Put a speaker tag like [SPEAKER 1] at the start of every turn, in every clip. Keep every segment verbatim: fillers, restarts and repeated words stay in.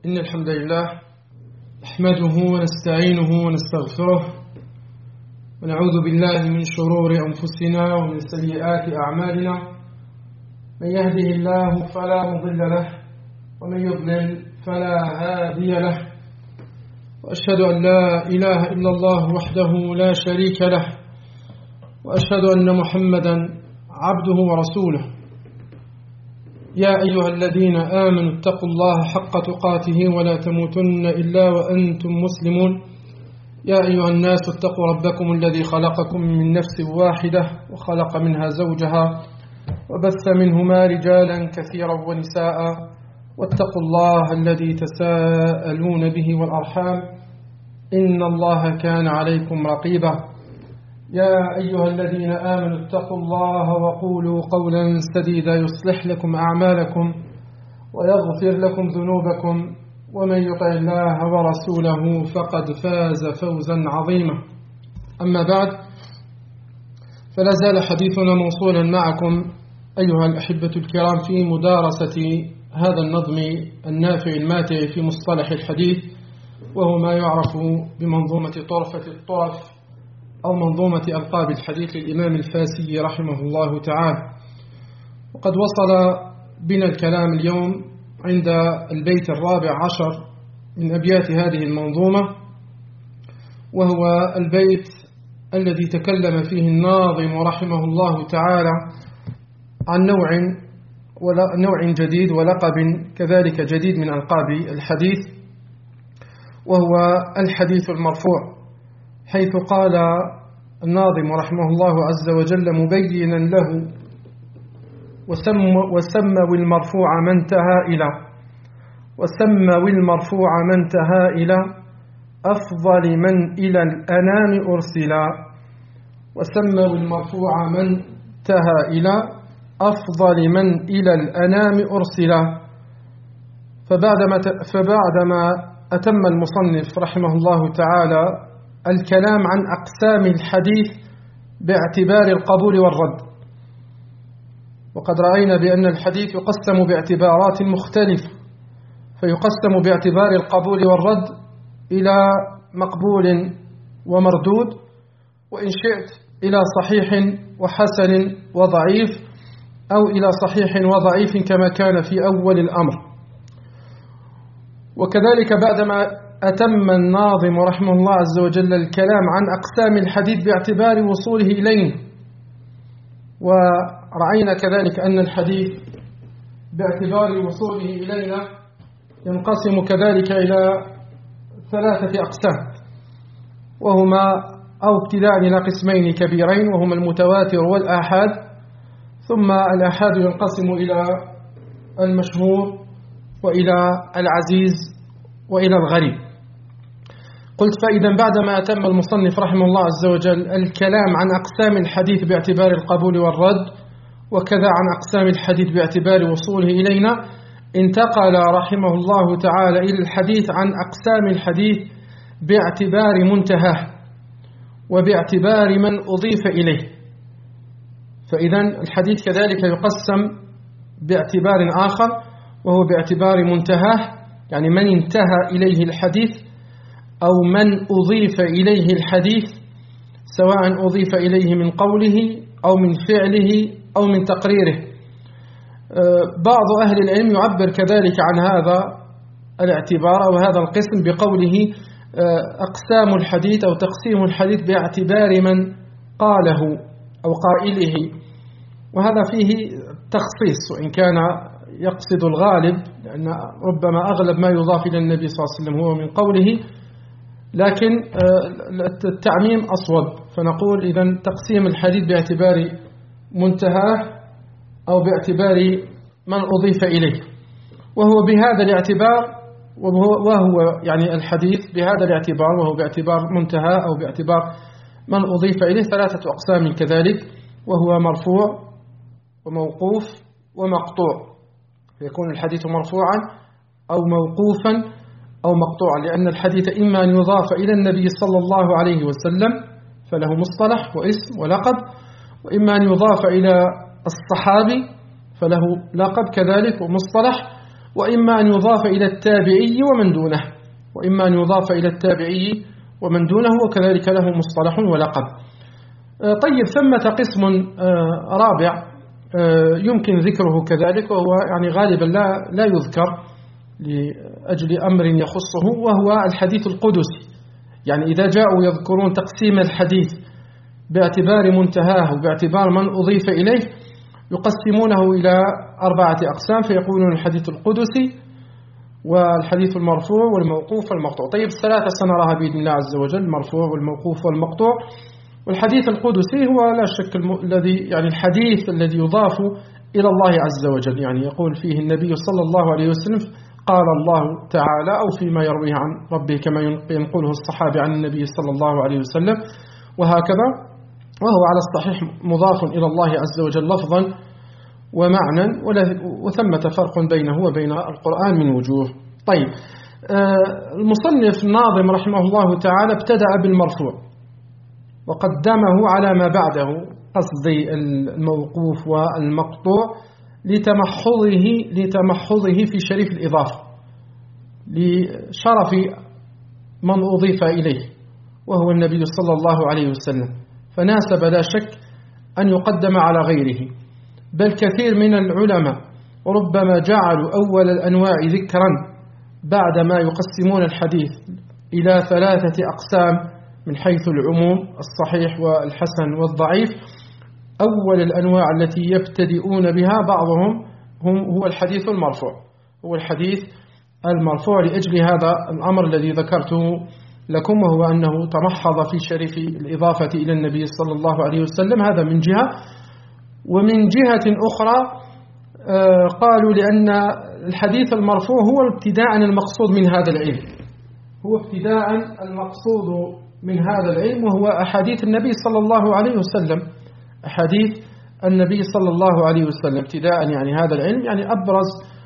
[SPEAKER 1] إن الحمد لله نحمده ونستعينه ونستغفره ونعوذ بالله من شرور أنفسنا ومن سيئات أعمالنا. من يهده الله فلا مضل له ومن يضلل فلا هادي له، وأشهد أن لا إله إلا الله وحده لا شريك له، وأشهد أن محمدا عبده ورسوله. يا أيها الذين آمنوا اتقوا الله حق تقاته ولا تموتن إلا وأنتم مسلمون. يا أيها الناس اتقوا ربكم الذي خلقكم من نفس واحدة وخلق منها زوجها وبث منهما رجالا كثيرا ونساء، واتقوا الله الذي تساءلون به والأرحام إن الله كان عليكم رقيبا. يا أيها الذين آمنوا اتقوا الله وقولوا قولا سديدا يصلح لكم أعمالكم ويغفر لكم ذنوبكم، ومن يطع الله ورسوله فقد فاز فوزا عظيما. أما بعد، فلا زال حديثنا موصولا معكم أيها الأحبة الكرام في مدارسة هذا النظم النافع الماتع في مصطلح الحديث، وهو ما يعرف بمنظومة طرفة الطرف أو منظومة ألقاب الحديث للإمام الفاسي رحمه الله تعالى. وقد وصل بنا الكلام اليوم عند البيت الرابع عشر من أبيات هذه المنظومة، وهو البيت الذي تكلم فيه الناظم رحمه الله تعالى عن نوع نوع جديد ولقب كذلك جديد من ألقاب الحديث، وهو الحديث المرفوع، حيث قال الناظم رحمه الله عز وجل مبينا له وسموا المرفوع من انتهى إلى وسموا المرفوع من انتهى إلى أفضل من إلى الأنام أرسلا وسموا المرفوع من انتهى إلى أفضل من إلى الأنام أرسلا. فبعدما فبعدما أتم المصنف رحمه الله تعالى الكلام عن أقسام الحديث باعتبار القبول والرد، وقد رأينا بأن الحديث يقسم باعتبارات مختلفة، فيقسم باعتبار القبول والرد إلى مقبول ومردود، وإن شئت إلى صحيح وحسن وضعيف، أو إلى صحيح وضعيف كما كان في أول الأمر. وكذلك بعدما أتم الناظم رحمه الله عز وجل الكلام عن أقسام الحديث باعتبار وصوله إلينا، ورأينا كذلك أن الحديث باعتبار وصوله إلينا ينقسم كذلك إلى ثلاثة أقسام، وهما أو ابتداء إلى قسمين كبيرين، وهما المتواتر والآحاد، ثم الآحاد ينقسم إلى المشهور وإلى العزيز وإلى الغريب. قلت فإذا بعدما أتم المصنف رحمه الله عز وجل الكلام عن أقسام الحديث باعتبار القبول والرد، وكذا عن أقسام الحديث باعتبار وصوله إلينا، انتقل رحمه الله تعالى إلى الحديث عن أقسام الحديث باعتبار منتهاه وباعتبار من أضيف إليه. فإذا الحديث كذلك يقسم باعتبار آخر، وهو باعتبار منتهاه، يعني من انتهى إليه الحديث أو من أضيف إليه الحديث، سواء أضيف إليه من قوله أو من فعله أو من تقريره. بعض أهل العلم يعبر كذلك عن هذا الاعتبار أو هذا القسم بقوله أقسام الحديث أو تقسيم الحديث باعتبار من قاله أو قائله، وهذا فيه تخصيص، وإن كان يقصد الغالب، لأن ربما أغلب ما يضاف إلى النبي صلى الله عليه وسلم هو من قوله، لكن التعميم أصوب، فنقول إذن تقسيم الحديث باعتبار منتهاه أو باعتبار من أضيف إليه. وهو بهذا الاعتبار، وهو يعني الحديث بهذا الاعتبار، وهو باعتبار منتهى أو باعتبار من أضيف إليه، ثلاثة أقسام كذلك، وهو مرفوع وموقوف ومقطوع. يكون الحديث مرفوعا أو موقوفا أو مقطوعا، لأن الحديث إما أن يضاف إلى النبي صلى الله عليه وسلم فله مصطلح واسم ولقب، وإما أن يضاف إلى الصحابي فله لقب كذلك ومصطلح، وإما أن يضاف إلى التابعي ومن دونه وإما أن يضاف إلى التابعي ومن دونه وكذلك له مصطلح ولقب. طيب ثمة قسم رابع يمكن ذكره كذلك، وهو يعني غالبا لا لا يذكر لأجل أمر يخصه، وهو الحديث القدسي. يعني إذا جاءوا يذكرون تقسيم الحديث باعتبار منتهاه وباعتبار من أضيف إليه يقسمونه إلى أربعة أقسام، فيقولون الحديث القدسي والحديث المرفوع والموقوف والمقطوع. طيب الثلاثة سنراها بإذن الله عز وجل، المرفوع والموقوف والمقطوع. والحديث القدسي هو لا شك الذي يعني الحديث الذي يضاف إلى الله عز وجل، يعني يقول فيه النبي صلى الله عليه وسلم قال الله تعالى، أو فيما يرويه عن ربه كما ينقله الصحابي عن النبي صلى الله عليه وسلم وهكذا، وهو على الصحيح مضاف إلى الله عز وجل لفظا ومعنى، وثمة فرق بينه وبين القرآن من وجوه. طيب المصنف الناظم رحمه الله تعالى ابتدأ بالمرفوع وقدمه على ما بعده، قصدي الموقوف والمقطوع، لتمحضه لتمحضه في شريف الإضافة، لشرف من أضيف إليه وهو النبي صلى الله عليه وسلم، فناسب لا شك أن يقدم على غيره. بل كثير من العلماء ربما جعلوا أول الأنواع ذكرا بعدما يقسمون الحديث إلى ثلاثة أقسام من حيث العموم، الصحيح والحسن والضعيف. أول الأنواع التي يبتدئون بها بعضهم هم هو الحديث المرفوع، هو الحديث المرفوع لأجل هذا الأمر الذي ذكرته لكم، وهو أنه تمحض في شريف الإضافة إلى النبي صلى الله عليه وسلم. هذا من جهة. ومن جهة أخرى قالوا لأن الحديث المرفوع هو ابتداء المقصود من هذا العلم، هو ابتداء المقصود من هذا العلم، وهو أحاديث النبي صلى الله عليه وسلم، أحاديث النبي صلى الله عليه وسلم ابتداء، يعني هذا العلم يعني أبرز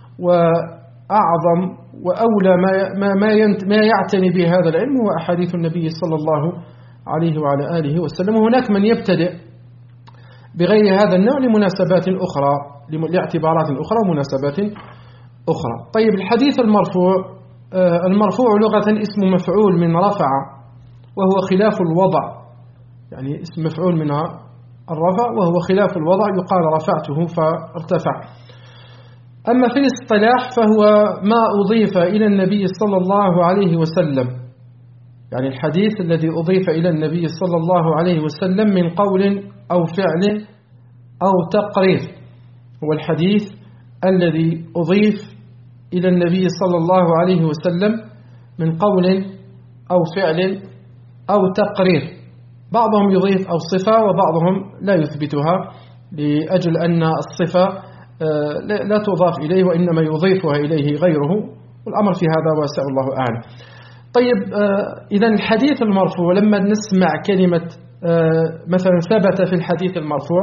[SPEAKER 1] وأعظم وأولى ما ما ما يعتني به هذا العلم هو أحاديث النبي صلى الله عليه وعلى آله وسلم. وهناك من يبتدئ بغير هذا النوع لمناسبات أخرى، لاعتبارات أخرى ومناسبات أخرى. طيب الحديث المرفوع، المرفوع لغة اسم مفعول من رفع، وهو خلاف الوضع، يعني اسم مفعول من الرفع وهو خلاف الوضع، يقال رفعته فارتفع. أما في الاصطلاح فهو ما أضيف إلى النبي صلى الله عليه وسلم، يعني الحديث الذي أضيف إلى النبي صلى الله عليه وسلم من قول أو فعل أو تقرير، هو الحديث الذي أضيف إلى النبي صلى الله عليه وسلم من قول أو فعل أو تقرير. بعضهم يضيف أو صفة وبعضهم لا يثبتها، لأجل أن الصفة لا تضاف إليه وإنما يضيفها إليه غيره، والأمر في هذا واسع الله أعلم. طيب إذن الحديث المرفوع لما نسمع كلمة مثلا ثبت في الحديث المرفوع،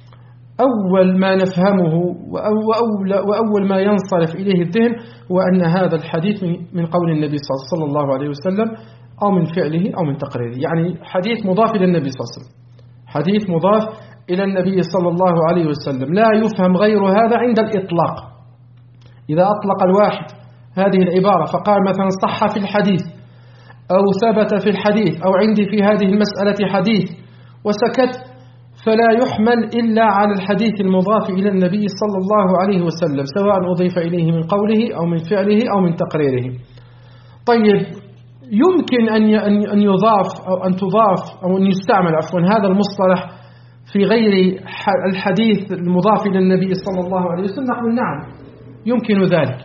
[SPEAKER 1] أول ما نفهمه وأول ما ينصرف إليه الذهن هو أن هذا الحديث من قول النبي صلى الله عليه وسلم أو من فعله أو من تقريره، يعني حديث مضاف إلى النبي صلى الله عليه وسلم، حديث مضاف إلى النبي صلى الله عليه وسلم، لا يفهم غير هذا عند الإطلاق. إذا أطلق الواحد هذه العبارة فقال مثلا صح في الحديث أو ثبت في الحديث أو عندي في هذه المسألة حديث وسكت، فلا يحمل إلا على الحديث المضاف إلى النبي صلى الله عليه وسلم، سواء أضيف إليه من قوله أو من فعله أو من تقريره. طيب يمكن أن يضاف أو أن تضاف أو أن يستعمل عفوا هذا المصطلح في غير الحديث المضاف إلى النبي صلى الله عليه وسلم؟ نقول نعم يمكن ذلك،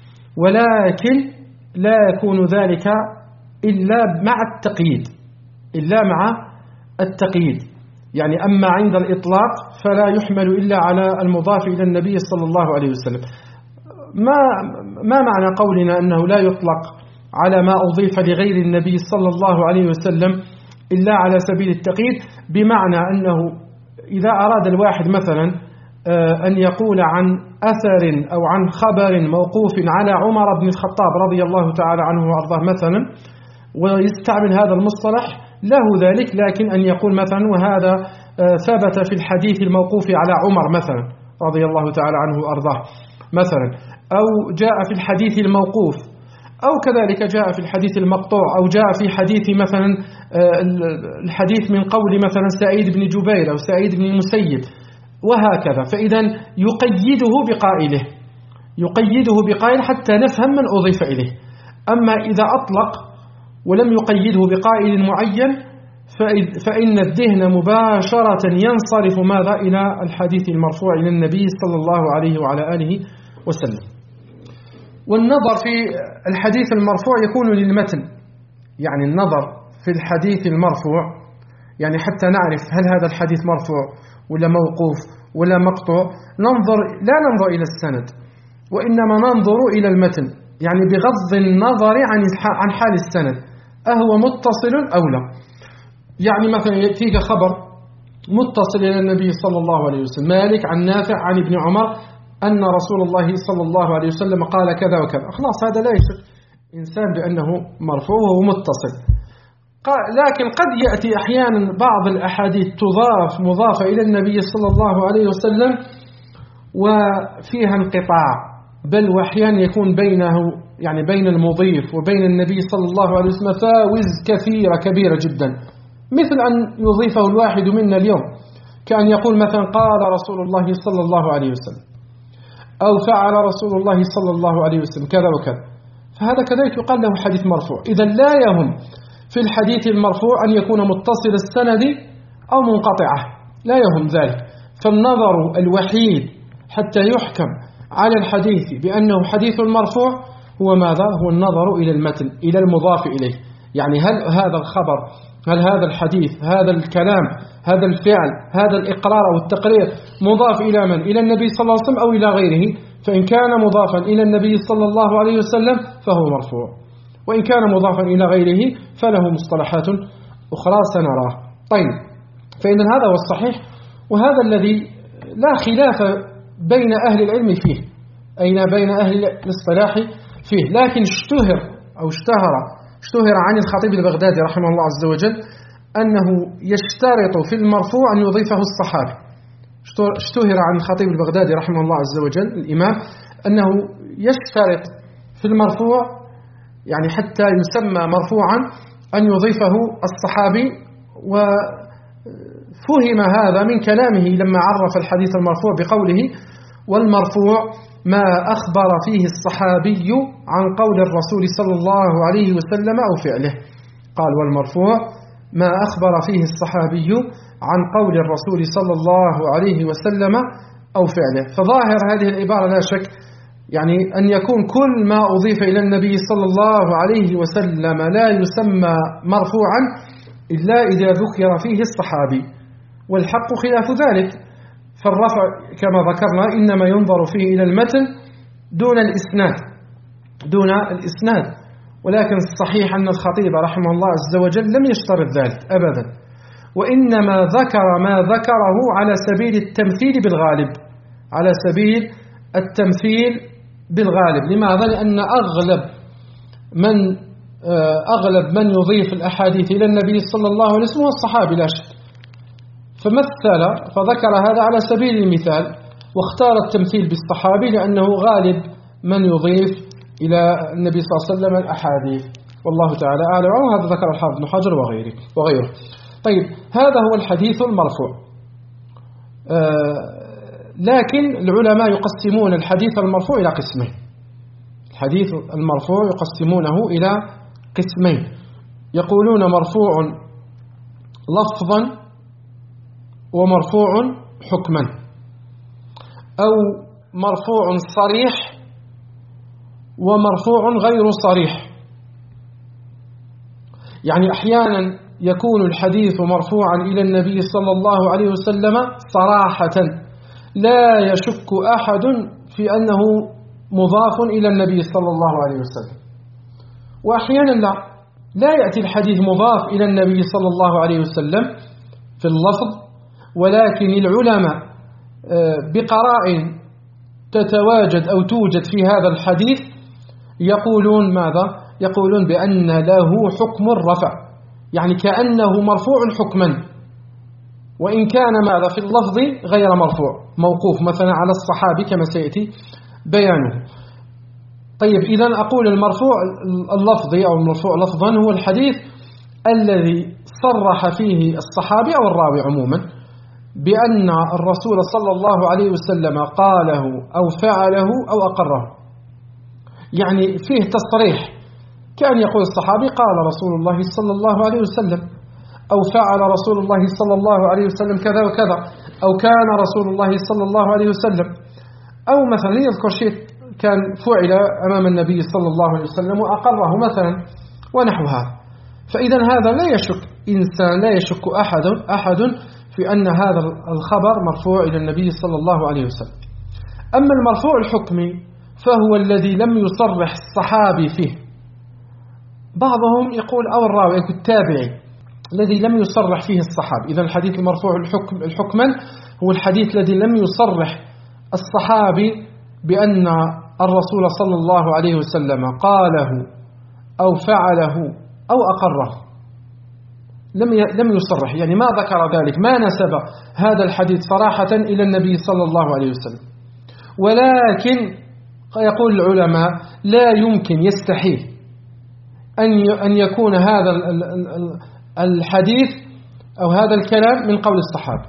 [SPEAKER 1] ولكن لا يكون ذلك إلا مع التقييد، إلا مع التقييد. يعني أما عند الإطلاق فلا يحمل إلا على المضاف إلى النبي صلى الله عليه وسلم. ما ما معنى قولنا أنه لا يطلق على ما أضيف لغير النبي صلى الله عليه وسلم إلا على سبيل التقييد؟ بمعنى أنه إذا أراد الواحد مثلا أن يقول عن أثر أو عن خبر موقوف على عمر بن الخطاب رضي الله تعالى عنه وأرضاه مثلا، ويستعمل هذا المصطلح له ذلك، لكن أن يقول مثلا وهذا ثبت في الحديث الموقوف على عمر مثلا رضي الله تعالى عنه وأرضاه مثلا، أو جاء في الحديث الموقوف، أو كذلك جاء في الحديث المقطوع، أو جاء في حديث مثلا الحديث من قول مثلا سعيد بن جبير أو سعيد بن المسيب وهكذا. فإذا يقيده بقائله يقيده بقائل حتى نفهم من أضيف إليه. أما إذا أطلق ولم يقيده بقائل معين فإن الذهن مباشرة ينصرف ماذا إلى الحديث المرفوع إلى النبي صلى الله عليه وعلى آله وسلم. والنظر في الحديث المرفوع يكون للمتن، يعني النظر في الحديث المرفوع يعني حتى نعرف هل هذا الحديث مرفوع ولا موقوف ولا مقطوع، ننظر لا ننظر إلى السند وإنما ننظر إلى المتن، يعني بغض النظر عن عن حال السند أهو متصل أو لا. يعني مثلا يأتيك خبر متصل إلى النبي صلى الله عليه وسلم، مالك عن نافع عن ابن عمر أن رسول الله صلى الله عليه وسلم قال كذا وكذا، خلاص هذا لا يشك إنسان بأنه مرفوع وهو متصل. لكن قد يأتي أحيانا بعض الأحاديث تضاف مضافة إلى النبي صلى الله عليه وسلم وفيها انقطاع، بل وأحيانا يكون بينه يعني بين المضيف وبين النبي صلى الله عليه وسلم فاوز كثيرة كبيرة جدا، مثل أن يضيفه الواحد منا اليوم، كأن يقول مثلا قال رسول الله صلى الله عليه وسلم أو فعل رسول الله صلى الله عليه وسلم كذا وكذا، فهذا كذلك يقال له حديث مرفوع. إذا لا يهم في الحديث المرفوع أن يكون متصل السند أو منقطعه، لا يهم ذلك. فالنظر الوحيد حتى يحكم على الحديث بأنه حديث مرفوع هو ماذا؟ هو النظر إلى المتن، إلى المضاف إليه، يعني هل هذا الخبر، هل هذا الحديث، هذا الكلام، هذا الفعل، هذا الإقرار أو التقرير مضاف إلى من؟ إلى النبي صلى الله عليه وسلم أو إلى غيره؟ فإن كان مضافا إلى النبي صلى الله عليه وسلم فهو مرفوع، وإن كان مضافا إلى غيره فله مصطلحات أخرى سنراه. طيب، فإن هذا هو الصحيح، وهذا الذي لا خلاف بين أهل العلم فيه، أين بين أهل الاصطلاح فيه، لكن اشتهر أو اشتهر اشتهر عن الخطيب البغدادي رحمه الله عز وجل أنه يشترط في المرفوع أن يضيفه الصحابي. اشتهر عن الخطيب البغدادي رحمه الله عز وجل الإمام أنه يشترط في المرفوع يعني حتى يسمى مرفوعا أن يضيفه الصحابي. وفهم هذا من كلامه لما عرف الحديث المرفوع بقوله والمرفوع ما أخبر فيه الصحابي عن قول الرسول صلى الله عليه وسلم أو فعله. قال والمرفوع ما أخبر فيه الصحابي عن قول الرسول صلى الله عليه وسلم أو فعله. فظاهر هذه العبارة لا شك يعني أن يكون كل ما أضيف إلى النبي صلى الله عليه وسلم لا يسمى مرفوعا إلا إذا ذكر فيه الصحابي، والحق خلاف ذلك. فالرفع كما ذكرنا إنما ينظر فيه إلى المتن دون الإسناد دون الإسناد ولكن الصحيح أن الخطيب رحمه الله عز وجل لم يشترط ذلك أبدا، وإنما ذكر ما ذكره على سبيل التمثيل بالغالب على سبيل التمثيل بالغالب. لماذا؟ لأن أغلب من أغلب من يضيف الأحاديث إلى النبي صلى الله عليه وسلم هو الصحابي لا شك، فمثل فذكر هذا على سبيل المثال، واختار التمثيل بالصحابي لأنه غالب من يضيف إلى النبي صلى الله عليه وسلم الأحاديث، والله تعالى أعلم. وهذا ذكر الحافظ بن حجر وغيره وغيره. طيب، هذا هو الحديث المرفوع. آه لكن العلماء يقسمون الحديث المرفوع إلى قسمين. الحديث المرفوع يقسمونه إلى قسمين، يقولون مرفوع لفظا ومرفوع حكما، أو مرفوع صريح ومرفوع غير صريح. يعني أحيانا يكون الحديث مرفوعا إلى النبي صلى الله عليه وسلم صراحة لا يشك أحد في أنه مضاف إلى النبي صلى الله عليه وسلم، وأحيانا لا لا يأتي الحديث مضاف إلى النبي صلى الله عليه وسلم في اللفظ، ولكن العلماء بقرائن تتواجد أو توجد في هذا الحديث يقولون ماذا؟ يقولون بأن له حكم الرفع، يعني كأنه مرفوع حكما، وإن كان ماذا في اللفظ غير مرفوع، موقوف مثلا على الصحابي كما سيأتي بيانه. طيب إذن أقول المرفوع اللفظي أو المرفوع لفظا هو الحديث الذي صرح فيه الصحابي أو الراوي عموما بأن الرسول صلى الله عليه وسلم قاله أو فعله أو أقره، يعني فيه تصريح، كان يقول الصحابي قال رسول الله صلى الله عليه وسلم، أو فعل رسول الله صلى الله عليه وسلم كذا وكذا، أو كان رسول الله صلى الله عليه وسلم، أو مثلا يذكر شيء كان فعل أمام النبي صلى الله عليه وسلم وأقره مثلا ونحو هذا. فإذا هذا لا يشك إنسان، لا يشك أحد أحد في أن هذا الخبر مرفوع إلى النبي صلى الله عليه وسلم. أما المرفوع الحكمي فهو الذي لم يصرح الصحابي فيه، بعضهم يقول أو الراوي أو التابعي الذي لم يصرح فيه الصحابي. إذا الحديث المرفوع الحكم الحكما هو الحديث الذي لم يصرح الصحابي بأن الرسول صلى الله عليه وسلم قاله أو فعله أو أقره، لم لم يصرح، يعني ما ذكر ذلك، ما نسب هذا الحديث صراحة إلى النبي صلى الله عليه وسلم. ولكن يقول العلماء لا يمكن، يستحيل أن أن يكون هذا الحديث أو هذا الكلام من قول الصحابة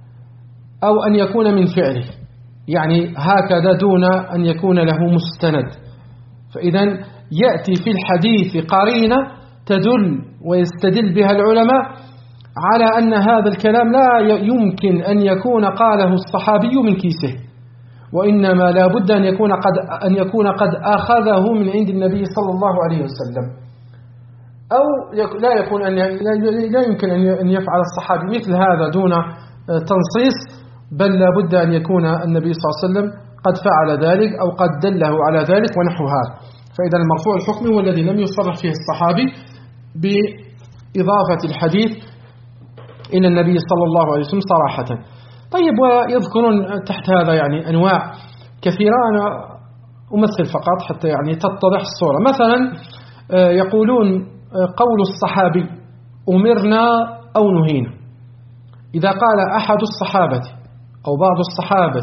[SPEAKER 1] أو أن يكون من فعله، يعني هكذا دون أن يكون له مستند. فإذا يأتي في الحديث قرينة تدل ويستدل بها العلماء على أن هذا الكلام لا يمكن أن يكون قاله الصحابي من كيسه، وإنما لا بد أن يكون قد أن يكون قد أخذه من عند النبي صلى الله عليه وسلم، أو لا يكون أن لا يمكن أن يفعل الصحابي مثل هذا دون تنصيص، بل لا بد أن يكون النبي صلى الله عليه وسلم قد فعل ذلك أو قد دله على ذلك ونحو هذا. فإذا المرفوع الحكمي هو الذي لم يصرح فيه الصحابي بإضافة الحديث إلى النبي صلى الله عليه وسلم صراحة. طيب، ويذكرون تحت هذا يعني أنواع كثيرة، أنا أمثل فقط حتى يعني تتضح الصورة. مثلا يقولون قول الصحابي أمرنا أو نهينا، إذا قال أحد الصحابة أو بعض الصحابة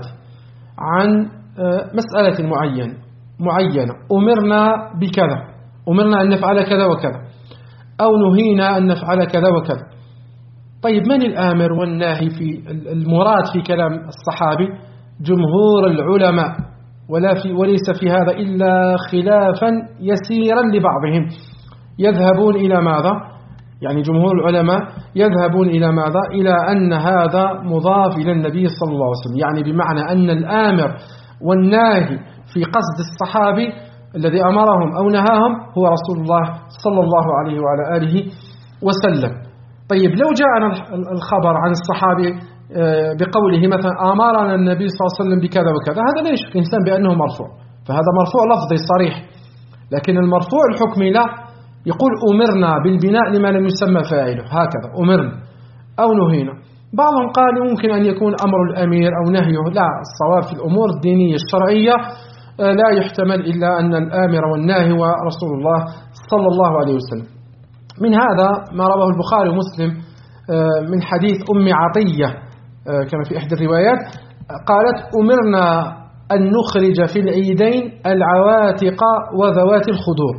[SPEAKER 1] عن مسألة معينة معينة أمرنا بكذا، أمرنا أن نفعل كذا وكذا، أو نهينا أن نفعل كذا وكذا. طيب، من الآمر والناهي في المراد في كلام الصحابي؟ جمهور العلماء، ولا في وليس في هذا إلا خلافا يسيرا لبعضهم، يذهبون إلى ماذا؟ يعني جمهور العلماء يذهبون إلى ماذا؟ إلى أن هذا مضاف إلى النبي صلى الله عليه وسلم، يعني بمعنى أن الآمر والناهي في قصد الصحابي الذي أمرهم أو نهاهم هو رسول الله صلى الله عليه وعلى آله وسلم. طيب، لو جاءنا الخبر عن الصحابي بقوله مثلا أمرنا النبي صلى الله عليه وسلم بكذا وكذا، هذا لا يشك الإنسان بأنه مرفوع، فهذا مرفوع لفظي صريح. لكن المرفوع الحكمي لا، يقول أمرنا بالبناء لما لم يسمى فاعله، هكذا أمرنا أو نهينا. بعضهم قال يمكن أن يكون أمر الأمير أو نهيه، لا، الصواب في الأمور الدينية الشرعية لا يحتمل إلا أن الآمر والناهي ورسول الله صلى الله عليه وسلم. من هذا ما رواه البخاري ومسلم من حديث أم عطية كما في إحدى الروايات، قالت أمرنا أن نخرج في العيدين العواتق وذوات الخدور.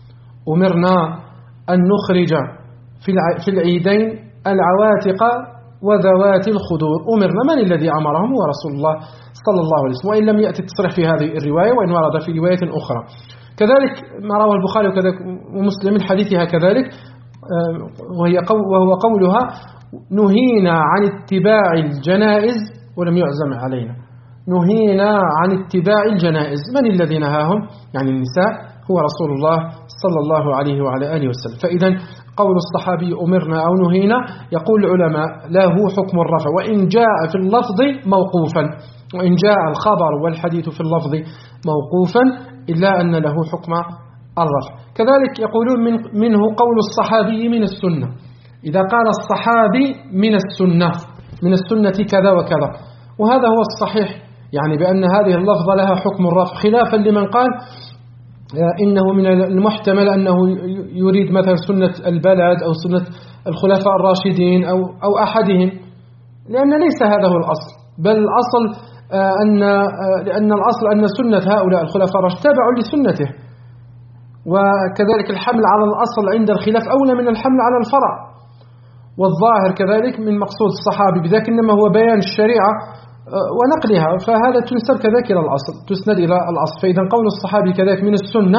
[SPEAKER 1] أمرنا أن نخرج في العيدين العواتق وذوات الخدور. أمرنا، من الذي أمرهم؟ هو رسول الله صلى الله عليه وسلم، وإن لم يأتي التصريح في هذه الرواية، وإن ورد في رواية أخرى. كذلك ما رواه البخاري ومسلم من حديثها كذلك، وهي قو وهو قولها نهينا عن اتباع الجنائز ولم يعزم علينا. نهينا عن اتباع الجنائز، من الذي نهاهم؟ يعني النساء، هو رسول الله صلى الله عليه وعلى آله وسلم. فإذا قول الصحابي أمرنا أو نهينا يقول العلماء له حكم الرفع، وإن جاء في اللفظ موقوفا، وإن جاء الخبر والحديث في اللفظ موقوفا إلا أن له حكم الرفع. كذلك يقولون من منه قول الصحابي من السنة، إذا قال الصحابي من السنة من السنة كذا وكذا، وهذا هو الصحيح، يعني بأن هذه اللفظة لها حكم الرفع، خلافا لمن قال إنه من المحتمل أنه يريد مثلا سنة البلد أو سنة الخلفاء الراشدين أو أو أحدهم، لأن ليس هذا هو الأصل، بل الأصل أن لأن الأصل أن سنة هؤلاء الخلفاء الراشدين تابع لسنته وكذلك الحمل على الأصل عند الخلاف أولى من الحمل على الفرع. والظاهر كذلك من مقصود الصحابي بذلك إنما هو بيان الشريعة ونقلها، فهذا تنسب كذلك إلى الأصل، تسند إلى الأصل. فإذا قول الصحابي كذلك من السنة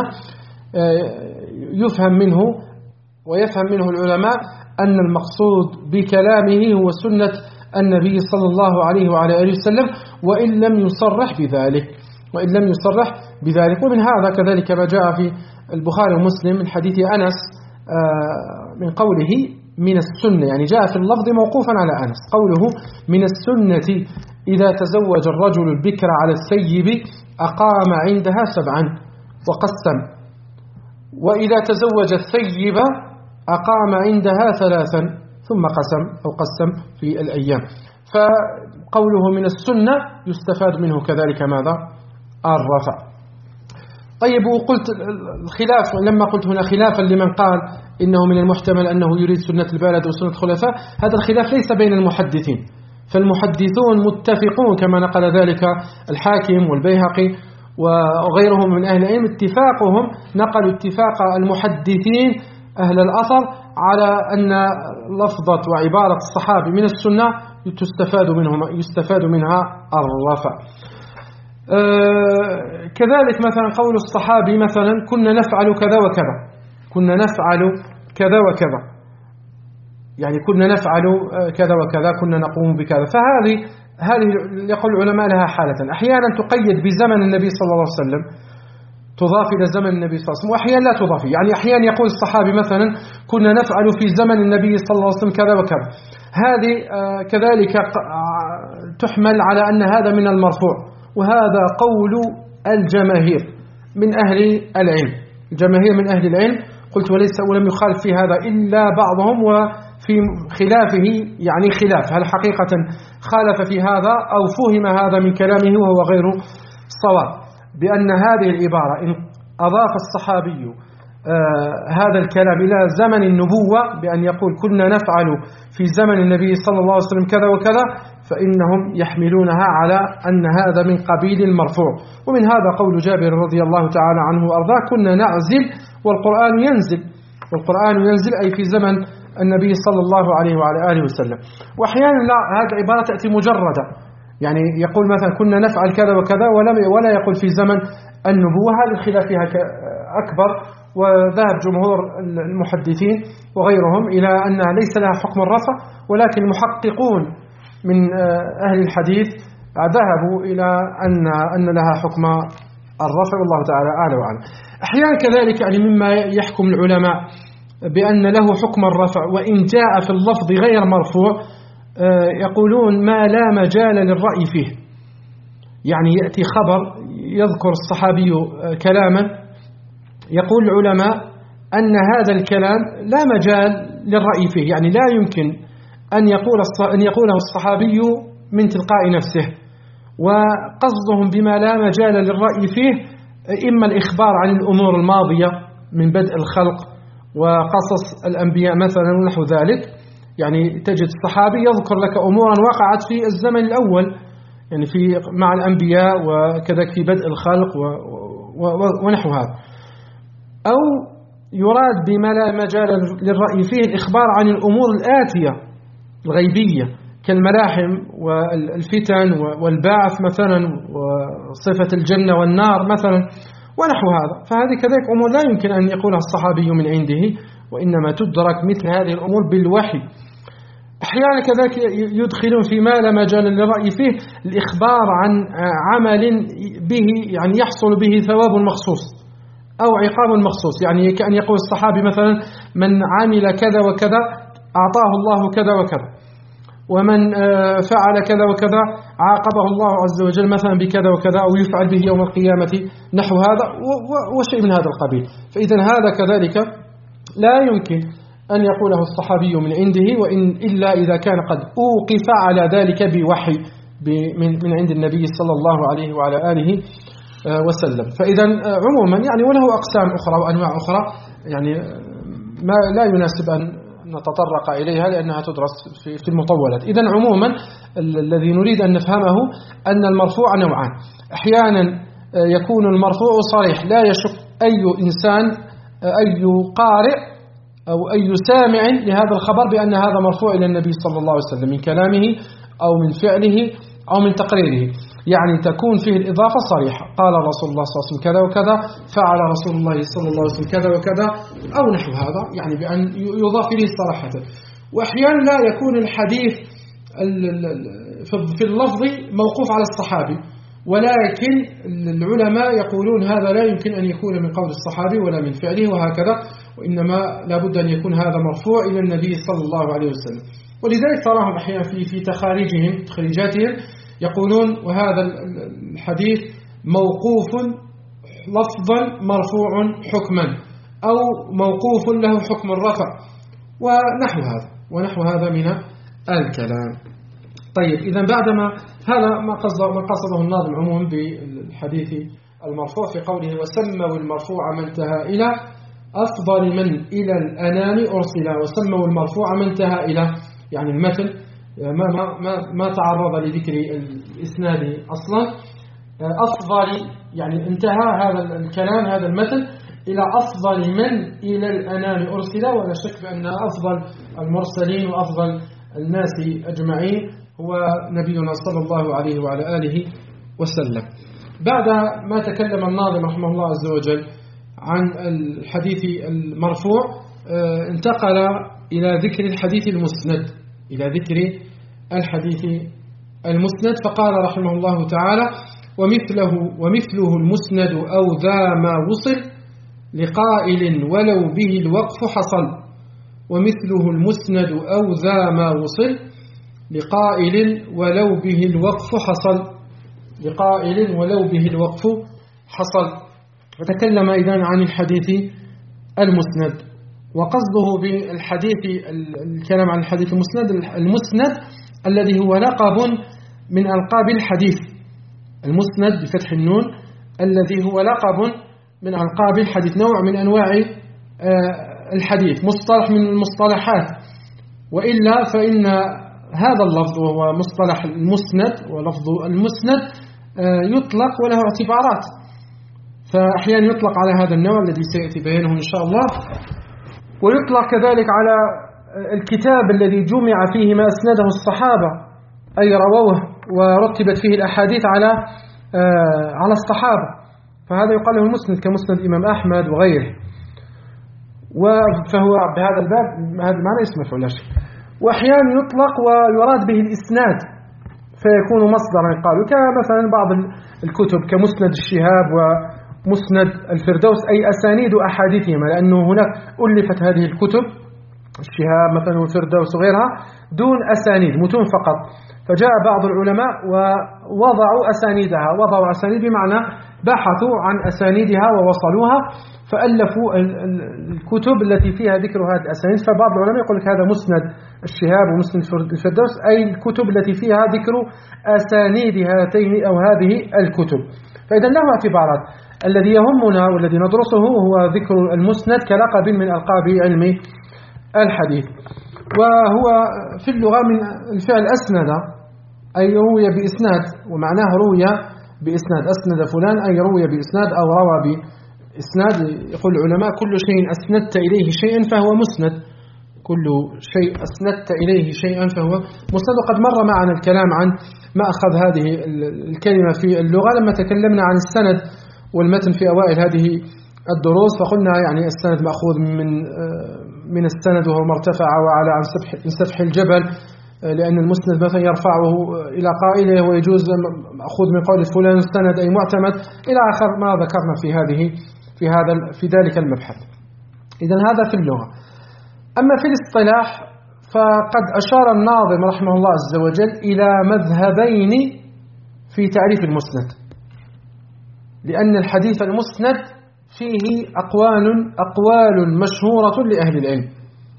[SPEAKER 1] يفهم منه ويفهم منه العلماء أن المقصود بكلامه هو سنة النبي صلى الله عليه وعلى آله وسلم، وإن لم يصرح بذلك وإن لم يصرح بذلك. ومن هذا كذلك ما جاء في البخاري ومسلم من حديث أنس من قوله من السنة، يعني جاء في اللفظ موقوفا على أنس قوله من السنة إذا تزوج الرجل البكر على الثيب أقام عندها سبعا وقسم، وإذا تزوج الثيب أقام عندها ثلاثا ثم قسم أو قسم في الأيام. فقوله من السنة يستفاد منه كذلك ماذا؟ الرفع. طيب، وقلت الخلاف لما قلت هنا خلافا لمن قال إنه من المحتمل أنه يريد سنة البلد وسنة الخلفاء، هذا الخلاف ليس بين المحدثين، فالمحدثون متفقون كما نقل ذلك الحاكم والبيهقي وغيرهم من أهل العلم، اتفاقهم نقلوا اتفاق المحدثين أهل الأثر على أن لفظة وعبارة الصحابي من السنة تستفاد منهما يستفاد منها الرفع. أه كذلك مثلا قول الصحابي مثلا كنا نفعل كذا وكذا، كنا نفعل كذا وكذا، يعني كنا نفعل كذا وكذا، كنا نقوم بكذا. فهذه هذه يقول العلماء لها حالة، أحيانا تقيد بزمن النبي صلى الله عليه وسلم، تضاف إلى زمن النبي صلى الله عليه وسلم، وأحيانا لا تضاف. يعني أحيانا يقول الصحابي مثلا كنا نفعل في زمن النبي صلى الله عليه وسلم كذا وكذا، هذه كذلك تحمل على أن هذا من المرفوع، وهذا قول الجماهير من أهل العلم، الجماهير من أهل العلم. قلت وليس ولم يخالف في هذا إلا بعضهم، وفي خلافه يعني خلاف، هل حقيقة خالف في هذا أو فهم هذا من كلامه وهو غير صواب، بأن هذه العبارة إن أضاف الصحابي آه هذا الكلام إلى زمن النبوة بأن يقول كنا نفعل في زمن النبي صلى الله عليه وسلم كذا وكذا، فإنهم يحملونها على أن هذا من قبيل المرفوع. ومن هذا قول جابر رضي الله تعالى عنه وأرضاه كنا نعزل والقرآن ينزل، والقرآن ينزل أي في زمن النبي صلى الله عليه وعلى آله وسلم. وأحيانا لا، هذه عبارة تأتي مجردة، يعني يقول مثلا كنا نفعل كذا وكذا ولا يقول في زمن النبوة. هذا الخلاف فيها أكبر، وذهب جمهور المحدثين وغيرهم إلى أنها ليس لها حكم الرفع، ولكن المحققون من أهل الحديث ذهبوا إلى أن أن لها حكم الرفع، والله تعالى أعلى وأعلم. أحيانا كذلك يعني مما يحكم العلماء بأن له حكم الرفع وإن جاء في اللفظ غير مرفوع، يقولون ما لا مجال للرأي فيه. يعني يأتي خبر يذكر الصحابي كلاما، يقول العلماء أن هذا الكلام لا مجال للرأي فيه، يعني لا يمكن أن يقول أن يقوله الصحابي من تلقاء نفسه. وقصدهم بما لا مجال للرأي فيه إما الإخبار عن الأمور الماضية من بدء الخلق وقصص الأنبياء مثلا ونحو ذلك، يعني تجد الصحابي يذكر لك أمورا وقعت في الزمن الأول، يعني في مع الأنبياء وكذلك في بدء الخلق ونحو هذا. أو يراد بما لا مجال للرأي فيه الإخبار عن الأمور الآتية الغيبية كالملاحم والفتن والبعث مثلا وصفة الجنة والنار مثلا ونحو هذا. فهذه كذلك أمور لا يمكن أن يقولها الصحابي من عنده، وإنما تدرك مثل هذه الأمور بالوحي. أحيانا كذلك يدخلون فيما لا مجال للرأي فيه الإخبار عن عمل به يعني يحصل به ثواب مخصوص أو عقاب مخصوص، يعني كأن يقول الصحابي مثلا من عمل كذا وكذا أعطاه الله كذا وكذا، ومن فعل كذا وكذا عاقبه الله عز وجل مثلا بكذا وكذا، أو يفعل به يوم القيامة نحو هذا وشيء من هذا القبيل. فإذا هذا كذلك لا يمكن أن يقوله الصحابي من عنده، وإن إلا إذا كان قد أوقف على ذلك بوحي من عند النبي صلى الله عليه وعلى آله وسلم. فإذا عموما يعني وله أقسام أخرى وأنواع أخرى يعني ما لا يناسب أن نتطرق إليها لأنها تدرس في المطولات. إذا عموما الذي نريد أن نفهمه أن المرفوع نوعان، أحيانا يكون المرفوع صريح لا يشك أي إنسان أي قارئ أو أي سامع لهذا الخبر بأن هذا مرفوع إلى النبي صلى الله عليه وسلم من كلامه أو من فعله أو من تقريره، يعني تكون فيه الإضافة صريحة، قال رسول الله صلى الله عليه وسلم كذا وكذا، فعل رسول الله صلى الله عليه وسلم كذا وكذا أو نحو هذا، يعني بأن يضاف إليه صراحة. وأحيانا لا يكون الحديث في اللفظ موقوف على الصحابي، ولكن العلماء يقولون هذا لا يمكن أن يكون من قول الصحابي ولا من فعله وهكذا، وإنما لابد أن يكون هذا مرفوع إلى النبي صلى الله عليه وسلم. ولذلك تراهم أحيانا في في تخاريجهم تخريجاتهم يقولون وهذا الحديث موقوف لفظا مرفوع حكما، أو موقوف له حكم الرفع ونحو هذا ونحو هذا من الكلام. طيب، إذا بعدما هذا ما قصده ما قصده الناظم عموما بالحديث المرفوع في قوله وسموا المرفوع من انتهى إلى أفضل من إلى الأنام أرسلا، وسموا المرفوع من انتهى إلى، يعني المتن ما ما ما تعرض لذكر الإسناد أصلا، أفضل يعني انتهى هذا الكلام هذا المتن إلى أفضل من إلى الأنام أرسلا، ولا شك بأن أفضل المرسلين وأفضل الناس أجمعين هو نبينا صلى الله عليه وعلى آله وسلم. بعد ما تكلم الناظم رحمه الله عز وجل عن الحديث المرفوع، انتقل إلى ذكر الحديث المسند إلى ذكر الحديث المسند فقال رحمه الله تعالى ومثله ومثله المسند أو ذا ما وصل لقائل ولو به الوقف حصل، ومثله المسند أو ذا ما وصل لقائل ولو به الوقف حصل لقائل ولو به الوقف حصل. فتكلم إذن عن الحديث المسند، وقصده بالحديث الكلام عن الحديث المسند المسند الذي هو لقب من ألقاب الحديث، المسند بفتح النون الذي هو لقب من ألقاب الحديث، نوع من أنواع الحديث، مصطلح من المصطلحات، وإلا فإن هذا اللفظ وهو مصطلح المسند ولفظ المسند يطلق وله اعتبارات، فأحيانا يطلق على هذا النوع الذي سيأتي بيانه إن شاء الله، ويطلق كذلك على الكتاب الذي جمع فيه ما أسنده الصحابة أي رووه ورتبت فيه الأحاديث على على الصحابة، فهذا يقال له المسند كمسند إمام أحمد وغيره، فهو بهذا الباب هذا معنى اسم مفعول لا شك. وأحيانا يطلق ويراد به الإسناد فيكون مصدرا، قالوا كمثلا بعض الكتب كمسند الشهاب ومسند الفردوس أي أسانيد أحاديثهما، لأنه هناك ألفت هذه الكتب الشهاب مثلا والفردوس وغيرها دون أسانيد متون فقط، فجاء بعض العلماء ووضعوا أسانيدها، وضعوا أسانيد بمعنى بحثوا عن أسانيدها ووصلوها فألفوا الكتب التي فيها ذكر هذه الأسانيد. فبعض العلماء يقول لك هذا مسند الشهاب ومسند الفردوس أي الكتب التي فيها ذكر أسانيد هاتين أو هذه الكتب، فإذا له اعتبارات. الذي يهمنا والذي ندرسه هو ذكر المسند كلقب من ألقاب علم الحديث، وهو في اللغة من الفعل أسند أي روي بإسناد، ومعناه روي بإسناد، أسند فلان أي روي بإسناد أو روى بإسناد. يقول العلماء كل شيء أسندت إليه شيئا فهو مسند، كل شيء أسندت إليه شيئا فهو مسند. وقد مر معنا الكلام عن ما أخذ هذه الكلمة في اللغة لما تكلمنا عن السند والمتن في أوائل هذه الدروس، فقلنا يعني السند مأخوذ من من السند وهو مرتفع وعلى عن سفح سفح الجبل، لأن المسند مثلا يرفعه إلى قائله ويجوز مأخوذ من قول فلان السند أي معتمد إلى آخر ما ذكرنا في هذه في هذا في ذلك المبحث. إذن هذا في اللغة. أما في الاصطلاح فقد أشار الناظم رحمه الله عز وجل إلى مذهبين في تعريف المسند، لأن الحديث المسند فيه أقوال أقوال مشهورة لأهل العلم،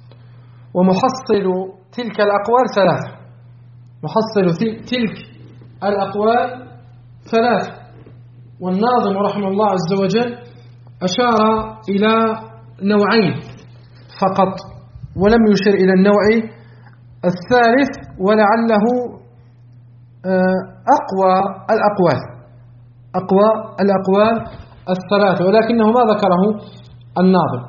[SPEAKER 1] ومحصل تلك الأقوال ثلاثة، محصل تلك الأقوال ثلاثة. والناظم رحمه الله عز وجل أشار إلى نوعين فقط ولم يشر إلى النوع الثالث، ولعله أقوى الأقوال أقوى الأقوال الثلاثة، ولكنه ما ذكره الناظم.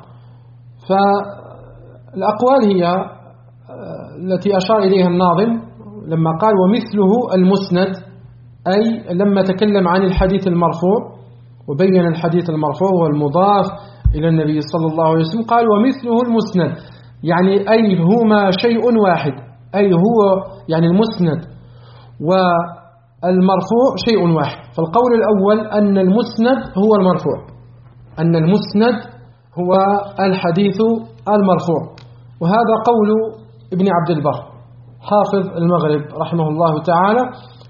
[SPEAKER 1] فالأقوال هي التي أشار إليها الناظم لما قال ومثله المسند، أي لما تكلم عن الحديث المرفوع وبين الحديث المرفوع والمضاف إلى النبي صلى الله عليه وسلم قال ومثله المسند، يعني أي هما شيء واحد، أي هو يعني المسند والمرفوع شيء واحد. فالقول الأول أن المسند هو المرفوع، أن المسند هو الحديث المرفوع، وهذا قول ابن عبد البر حافظ المغرب رحمه الله تعالى،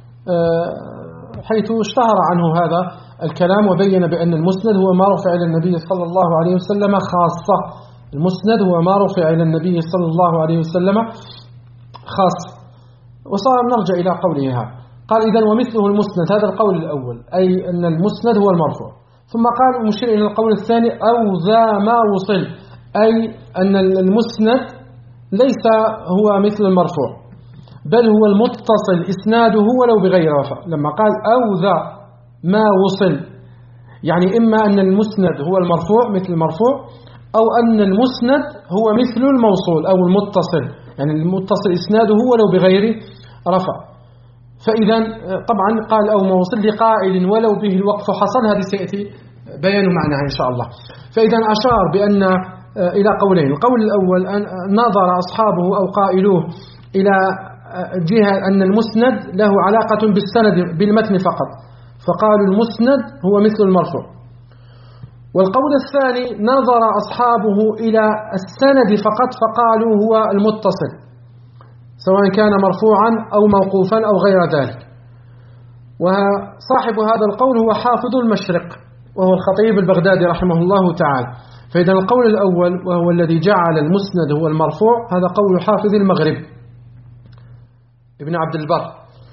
[SPEAKER 1] حيث اشتهر عنه هذا الكلام وبين بأن المسند هو ما رفع إلى النبي صلى الله عليه وسلم خاصة، المسند هو ما رفع إلى النبي صلى الله عليه وسلم خاصة. وصار نرجع إلى قوله هذا، قال إذن ومثله المسند، هذا القول الأول أي أن المسند هو المرفوع. ثم قال مشير إلى القول الثاني أو ذا ما وصل، أي أن المسند ليس هو مثل المرفوع بل هو المتصل إسناده ولو بغير رفع. لما قال أو ذا ما وصل يعني إما أن المسند هو المرفوع مثل المرفوع، أو أن المسند هو مثل الموصول أو المتصل، يعني المتصل إسناده ولو بغير رفع. فإذا طبعا قال أو ما وصل لقائل ولو به الوقف حصل، هذه سيأتي بيان معناها إن شاء الله. فإذا أشار بأن إلى قولين، القول الأول أن نظر أصحابه أو قائلوه إلى جهة أن المسند له علاقة بالسند بالمتن فقط، فقالوا المسند هو مثل المرفوع. والقول الثاني نظر أصحابه إلى السند فقط فقالوا هو المتصل، سواء كان مرفوعا أو موقوفا أو غير ذلك. وصاحب هذا القول هو حافظ المشرق وهو الخطيب البغدادي رحمه الله تعالى. فإذا القول الأول وهو الذي جعل المسند هو المرفوع هذا قول حافظ المغرب ابن عبد البر،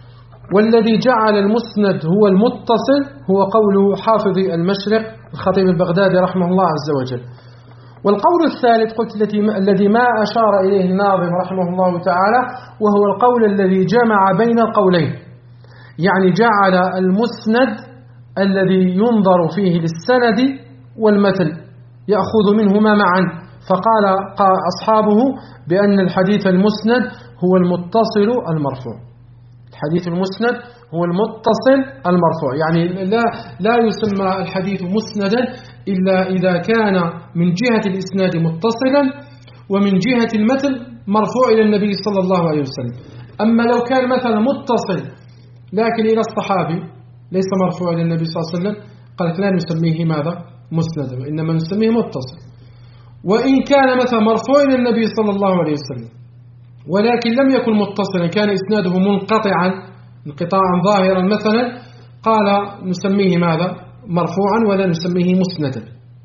[SPEAKER 1] والذي جعل المسند هو المتصل هو قول حافظ المشرق الخطيب البغدادي رحمه الله عز وجل. والقول الثالث قلت الذي ما أشار إليه الناظم رحمه الله تعالى وهو القول الذي جمع بين القولين، يعني جعل المسند الذي ينظر فيه للسند والمتن يأخذ منهما معا، فقال أصحابه بأن الحديث المسند هو المتصل المرفوع، الحديث المسند هو المتصل المرفوع، يعني لا لا يسمى الحديث مسندا إلا إذا كان من جهة الإسناد متصلا ومن جهة المتن مرفوع إلى النبي صلى الله عليه وسلم. أما لو كان مثلا متصل لكن إلى الصحابي ليس مرفوع إلى النبي صلى الله عليه وسلم قالت لا نسميه ماذا مسندا، وإنما نسميه متصل. وإن كان مثلا مرفوع إلى النبي صلى الله عليه وسلم ولكن لم يكن متصلا، كان إسناده منقطعا انقطاعا ظاهرا مثلا، قال نسميه ماذا مرفوعا ولا نسميه مسندا،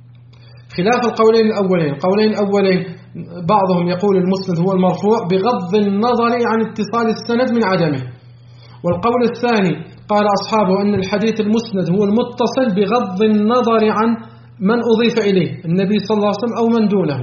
[SPEAKER 1] خلاف القولين الأولين. القولين الأولين بعضهم يقول المسند هو المرفوع بغض النظر عن اتصال السند من عدمه، والقول الثاني قال أصحابه أن الحديث المسند هو المتصل بغض النظر عن من أضيف إليه النبي صلى الله عليه وسلم أو من دونه.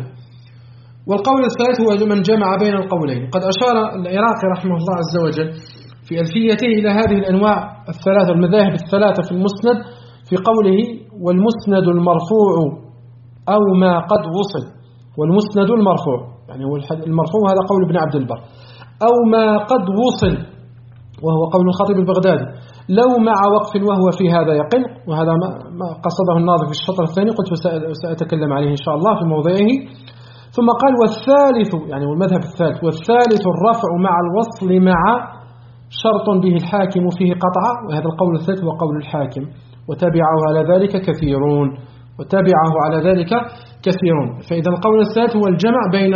[SPEAKER 1] والقول الثالث هو من جمع بين القولين. قد أشار العراقي رحمه الله عز وجل في ألفيته إلى هذه الأنواع الثلاثة المذاهب الثلاثة في المسند في قوله والمسند المرفوع أو ما قد وصل، والمسند المرفوع يعني هو المرفوع هذا قول ابن عبد البر، أو ما قد وصل وهو قول الخطيب البغدادي لو مع وقف وهو في هذا يقل، وهذا ما قصده الناظم في الشطر الثاني قلت سأتكلم عليه إن شاء الله في موضعه. ثم قال والثالث يعني والمذهب الثالث والثالث الرفع مع الوصل مع شرط به الحاكم فيه قطع، وهذا القول الثالث هو قول الحاكم وتبعه على ذلك كثيرون وتبعه على ذلك كثيرون. فإذا القول الثالث هو الجمع بين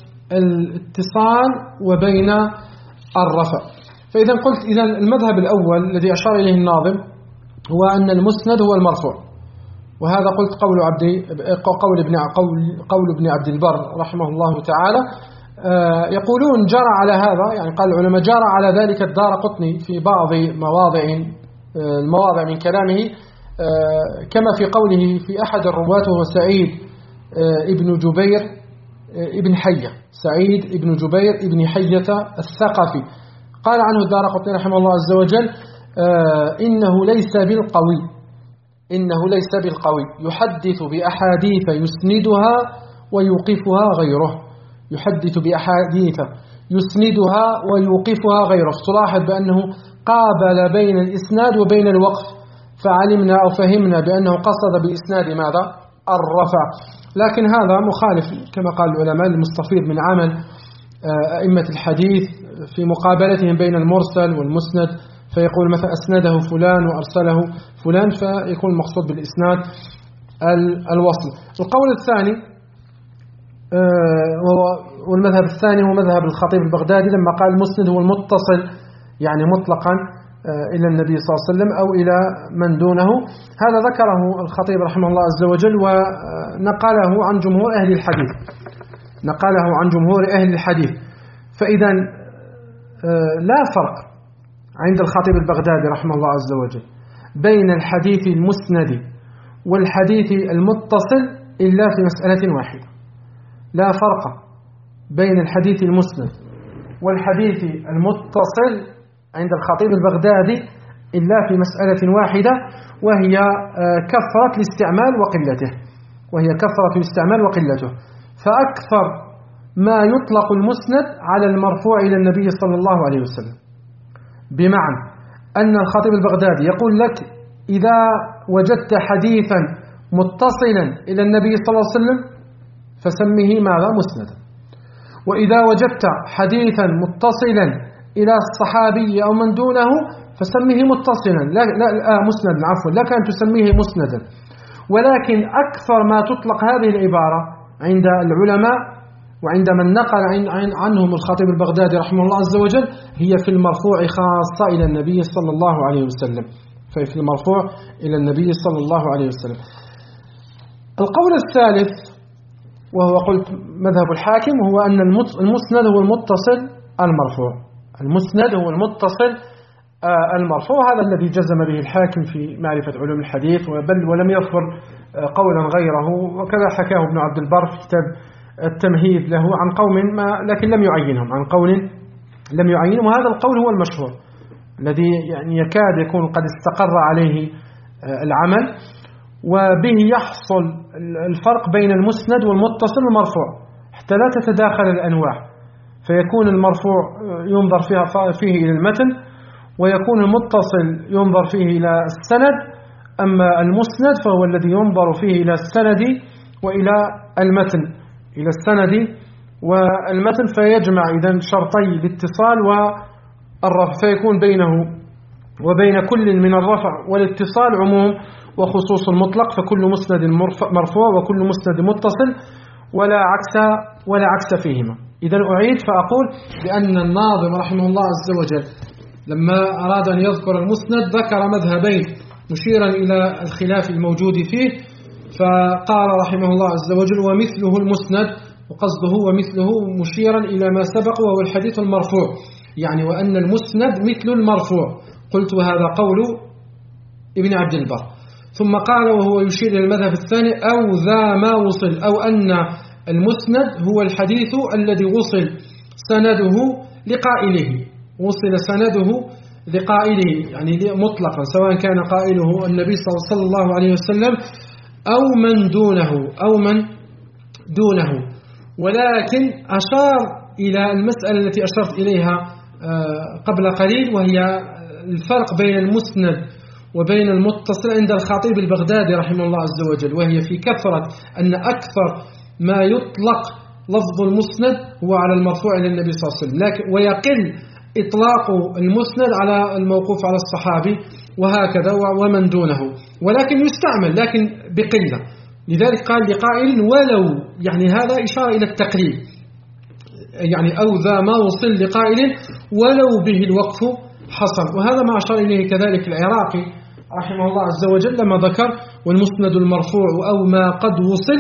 [SPEAKER 1] الاتصال وبين الرفع. فإذا قلت إذا المذهب الأول الذي أشار إليه الناظم هو أن المسند هو المرفوع، وهذا قلت قول عبد قول ابن قول قول ابن عبد البر رحمه الله تعالى. يقولون جرى على هذا، يعني قال العلماء جرى على ذلك الدارقطني في بعض مواضع المواضع من كلامه، كما في قوله في أحد الرواة وهو سعيد ابن جبير ابن حية، سعيد ابن جبير ابن حية الثقفي، قال عنه الدارقطني رحمه الله عز وجل إنه ليس بالقوي، إنه ليس بالقوي، يحدث بأحاديث يسندها ويوقفها غيره، يحدث بأحاديث يسندها ويوقفها غيره. تلاحظ بأنه قابل بين الإسناد وبين الوقف، فعلمنا أو فهمنا بأنه قصد بإسناد ماذا؟ الرفع. لكن هذا مخالف كما قال العلماء المستفيض من عمل أئمة الحديث في مقابلتهم بين المرسل والمسند، فيقول مثلا أسنده فلان وأرسله فلان، فيكون المقصود بالإسناد الوصل. القول الثاني والمذهب الثاني هو مذهب الخطيب البغدادي لما قال المسند هو المتصل يعني مطلقا إلى النبي صلى الله عليه وسلم أو إلى من دونه. هذا ذكره الخطيب رحمه الله عز وجل ونقله عن جمهور أهل الحديث، نقله عن جمهور أهل الحديث. فإذا لا فرق عند الخطيب البغدادي رحمه الله عز وجل بين الحديث المسند والحديث المتصل إلا في مسألة واحدة، لا فرق بين الحديث المسند والحديث المتصل عند الخطيب البغدادي إلا في مسألة واحدة، وهي كثرة الاستعمال وقلته وهي كثرة الاستعمال وقلته. فأكثر ما يطلق المسند على المرفوع إلى النبي صلى الله عليه وسلم، بمعنى أن الخطيب البغدادي يقول لك إذا وجدت حديثا متصلا إلى النبي صلى الله عليه وسلم فسمه ماذا؟ مسندا. وإذا وجدت حديثا متصلا إلى الصحابي أو من دونه فسمه متصلا لا, لا آه مسندا عفوا لك أن تسميه مسندا. ولكن أكثر ما تطلق هذه العبارة عند العلماء وعند من نقل عن عنهم الخطيب البغدادي رحمه الله عز وجل هي في المرفوع خاصة إلى النبي صلى الله عليه وسلم، ففي المرفوع إلى النبي صلى الله عليه وسلم. القول الثالث وهو قلت مذهب الحاكم هو أن المسند هو المتصل المرفوع، المسند هو المتصل المرفوع. هذا الذي جزم به الحاكم في معرفة علوم الحديث، بل ولم يذكر قولا غيره، وكذا حكاه ابن عبد البر في كتاب التمهيد له عن قوم ما لكن لم يعينهم، عن قول لم يعينهم. وهذا القول هو المشهور الذي يعني يكاد يكون قد استقر عليه العمل، وبه يحصل الفرق بين المسند والمتصل والمرفوع حتى لا تتداخل الأنواع، فيكون المرفوع ينظر فيها فيه إلى المتن، ويكون المتصل ينظر فيه إلى السند، أما المسند فهو الذي ينظر فيه إلى السند وإلى المتن، إلى السند والمتن، فيجمع إذن شرطي الاتصال والرفع، فيكون بينه وبين كل من الرفع والاتصال عموم وخصوص المطلق، فكل مسند مرفوع وكل مسند متصل ولا عكس ولا عكس فيهما. إذن أعيد فأقول بأن الناظم رحمه الله عز وجل لما أراد أن يذكر المسند ذكر مذهبين مشيرا إلى الخلاف الموجود فيه، فقال رحمه الله عز وجل ومثله المسند، وقصده ومثله مشيرا إلى ما سبق وهو الحديث المرفوع، يعني وأن المسند مثل المرفوع. قلت وهذا قول ابن عبد البر. ثم قال وهو يشير إلى المذهب الثاني أو ذا ما وصل، أو أن المسند هو الحديث الذي وصل سنده لقائله، وصل سنده لقائله يعني مطلقا، سواء كان قائله النبي صلى الله عليه وسلم أو من دونه أو من دونه. ولكن أشار إلى المسألة التي أشرت إليها قبل قليل، وهي الفرق بين المسند وبين المتصل عند الخطيب البغدادي رحمه الله عز وجل، وهي في كثرة أن أكثر ما يطلق لفظ المسند هو على المرفوع إلى النبي صلى الله عليه وسلم، لكن ويقل إطلاق المسند على الموقوف على الصحابي وهكذا ومن دونه، ولكن يستعمل لكن بقلة. لذلك قال لقائل ولو، يعني هذا إشارة إلى التقليل، يعني أو ذا ما وصل لقائل ولو به الوقف حصل. وهذا ما أشار إليه كذلك العراقي رحمه الله عز وجل لما ذكر والمسند المرفوع أو ما قد وصل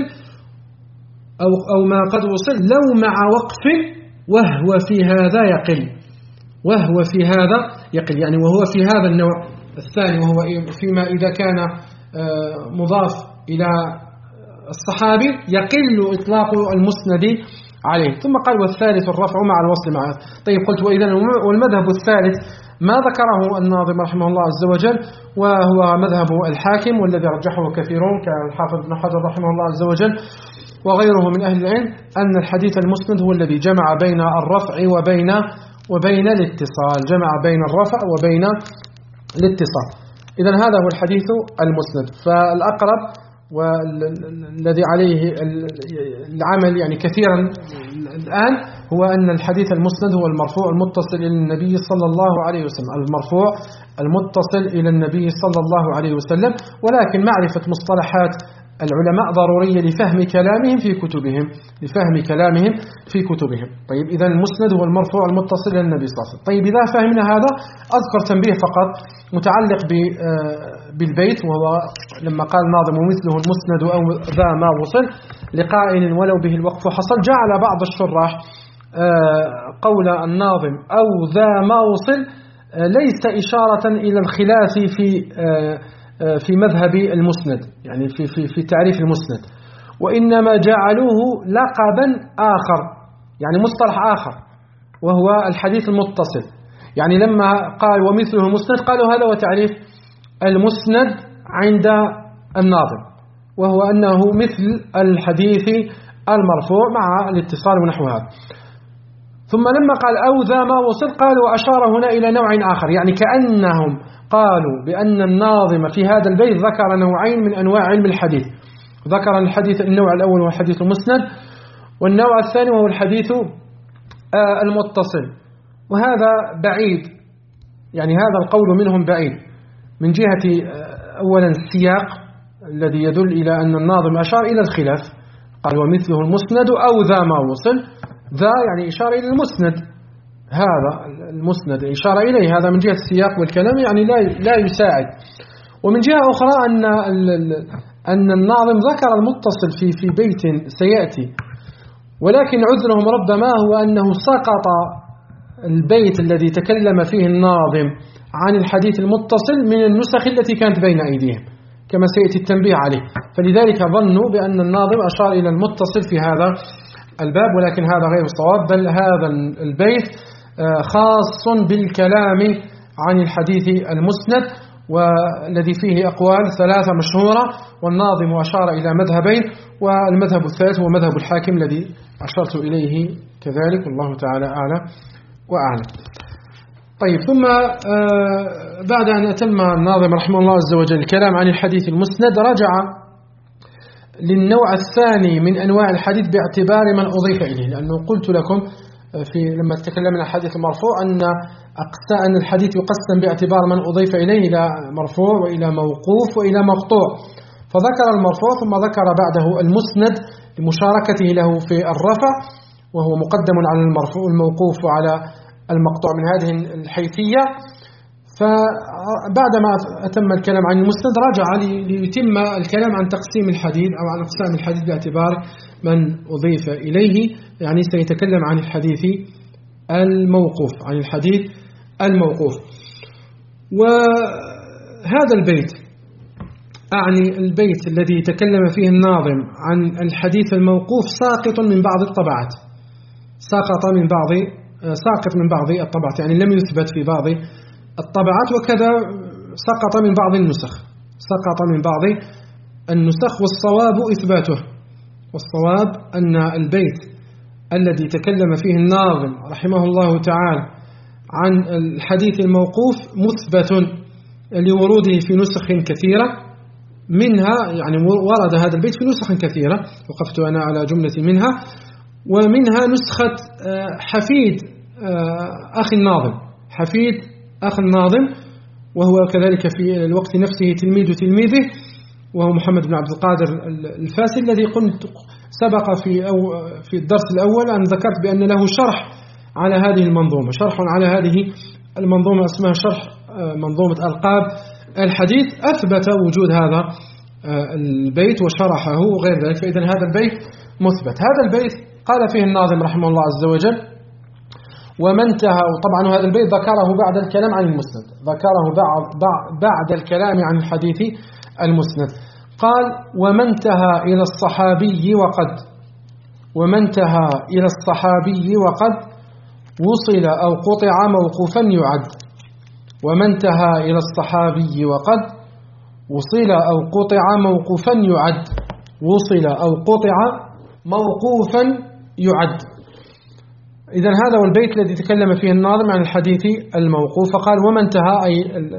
[SPEAKER 1] أو, أو ما قد وصل لو مع وقف وهو في هذا يقل، وهو في هذا يقل يعني وهو في هذا النوع الثاني، وهو فيما إذا كان مضاف إلى الصحابي يقل إطلاق المسند عليه. ثم قال والثالث الرفع مع الوصل معه. طيب قلت وإذا والمذهب الثالث ما ذكره الناظم رحمه الله عز وجل، وهو مذهب الحاكم والذي رجحه كثيرون كالحافظ بن حجر رحمه الله عز وجل وغيره من أهل العلم، أن الحديث المسند هو الذي جمع بين الرفع وبين وبين الاتصال، جمع بين الرفع وبين الاتصال. إذن هذا هو الحديث المسند. فالأقرب والذي عليه العمل يعني كثيرا الآن هو أن الحديث المسند هو المرفوع المتصل إلى النبي صلى الله عليه وسلم، المرفوع المتصل إلى النبي صلى الله عليه وسلم. ولكن معرفة مصطلحات العلماء ضرورية لفهم كلامهم في كتبهم لفهم كلامهم في كتبهم. طيب إذا المسند هو المرفوع المتصل إلى النبي صلى الله عليه وسلم. طيب إذا فهمنا هذا أذكر تنبيه فقط متعلق بالبيت، وهو لما قال الناظم ومثله المسند أو ذا ما وصل لقائل ولو به الوقف حصل، جعل بعض الشراح قول الناظم أو ذا ما وصل ليس إشارة إلى الخلاف في في مذهب المسند، يعني في في في تعريف المسند، وإنما جعلوه لقبا آخر، يعني مصطلح آخر وهو الحديث المتصل. يعني لما قال ومثله المسند قالوا هذا هو تعريف المسند عند الناظم، وهو أنه مثل الحديث المرفوع مع الاتصال ونحو هذا. ثم لما قال أو ذا ما وصل قالوا وأشار هنا إلى نوع آخر، يعني كأنهم قالوا بأن الناظم في هذا البيت ذكر نوعين من أنواع علم الحديث، ذكر الحديث النوع الأول هو الحديث المسند، والنوع الثاني هو الحديث المتصل. وهذا بعيد، يعني هذا القول منهم بعيد من جهة أولا السياق الذي يدل إلى أن الناظم أشار إلى الخلاف، قال ومثله المسند أو ذا ما وصل، ذا يعني إشارة إلى المسند، هذا المسند إشارة إليه، هذا من جهة السياق والكلام يعني لا لا يساعد. ومن جهة أخرى أن أن الناظم ذكر المتصل في في بيت سيأتي، ولكن عذرهم ربما هو أنه سقط البيت الذي تكلم فيه الناظم عن الحديث المتصل من النسخ التي كانت بين أيديهم كما سيأتي التنبيه عليه، فلذلك ظنوا بأن الناظم أشار إلى المتصل في هذا الباب، ولكن هذا غير صواب، بل هذا البيت خاص بالكلام عن الحديث المسند، والذي فيه أقوال ثلاثة مشهورة، والناظم أشار إلى مذهبين، والمذهب الثالث هو مذهب الحاكم الذي أشرت إليه كذلك، والله تعالى أعلم وأعلم. طيب ثم بعد أن أتم الناظم رحمه الله عز وجل الكلام عن الحديث المسند رجع للنوع الثاني من أنواع الحديث باعتبار من أضيف إليه، لأنه قلت لكم في لما تكلمنا عن الحديث المرفوع أن أقسى أن الحديث يقسم باعتبار من أضيف إليه إلى مرفوع وإلى موقوف وإلى مقطوع، فذكر المرفوع ثم ذكر بعده المسند لمشاركته له في الرفع، وهو مقدم على المرفوع الموقوف وعلى المقطوع من هذه الحيثية. فبعدما أتم الكلام عن المسند رجع ليتم الكلام عن تقسيم الحديث أو عن أقسام الحديث باعتبار من أضيف إليه، يعني سيتكلم عن الحديث الموقوف عن الحديث الموقوف. وهذا البيت أعني البيت الذي تكلم فيه الناظم عن الحديث الموقوف ساقط من بعض الطبعات، ساقط من بعض ساقط من بعض الطبعات، يعني لم يثبت في بعض الطبعات، وكذا سقط من بعض النسخ سقط من بعض النسخ والصواب إثباته، والصواب أن البيت الذي تكلم فيه الناظم رحمه الله تعالى عن الحديث الموقوف مثبت لوروده في نسخ كثيرة، منها يعني ورد هذا البيت في نسخ كثيرة، وقفت أنا على جملة منها، ومنها نسخة حفيد أخي الناظم حفيد أخ الناظم، وهو كذلك في الوقت نفسه تلميذ تلميذه، وهو محمد بن عبد القادر الفاسي، الذي قلت سبق في أو في الدرس الأول أن ذكرت بأن له شرح على هذه المنظومة، شرح على هذه المنظومة اسمها شرح منظومة ألقاب الحديث، أثبت وجود هذا البيت وشرحه وغير ذلك، فإذا هذا البيت مثبت. هذا البيت قال فيه الناظم رحمه الله عز وجل ومن انتهى، وطبعا هذا البيت ذكره بعد الكلام عن المسند، ذكره بعد, بعد الكلام عن الحديث المسند، قال ومن انتهى إلى الصحابي وقد وما انتهى إلى الصحابي وقد وصل أو قطع موقوفا يعد. وما انتهى إلى الصحابي وقد وصل أو قطع موقوفا يعد. وصل أو قطع موقوفا يعد. إذن هذا هو البيت الذي تكلم فيه الناظم عن الحديث الموقوف، فقال وما انتهى أي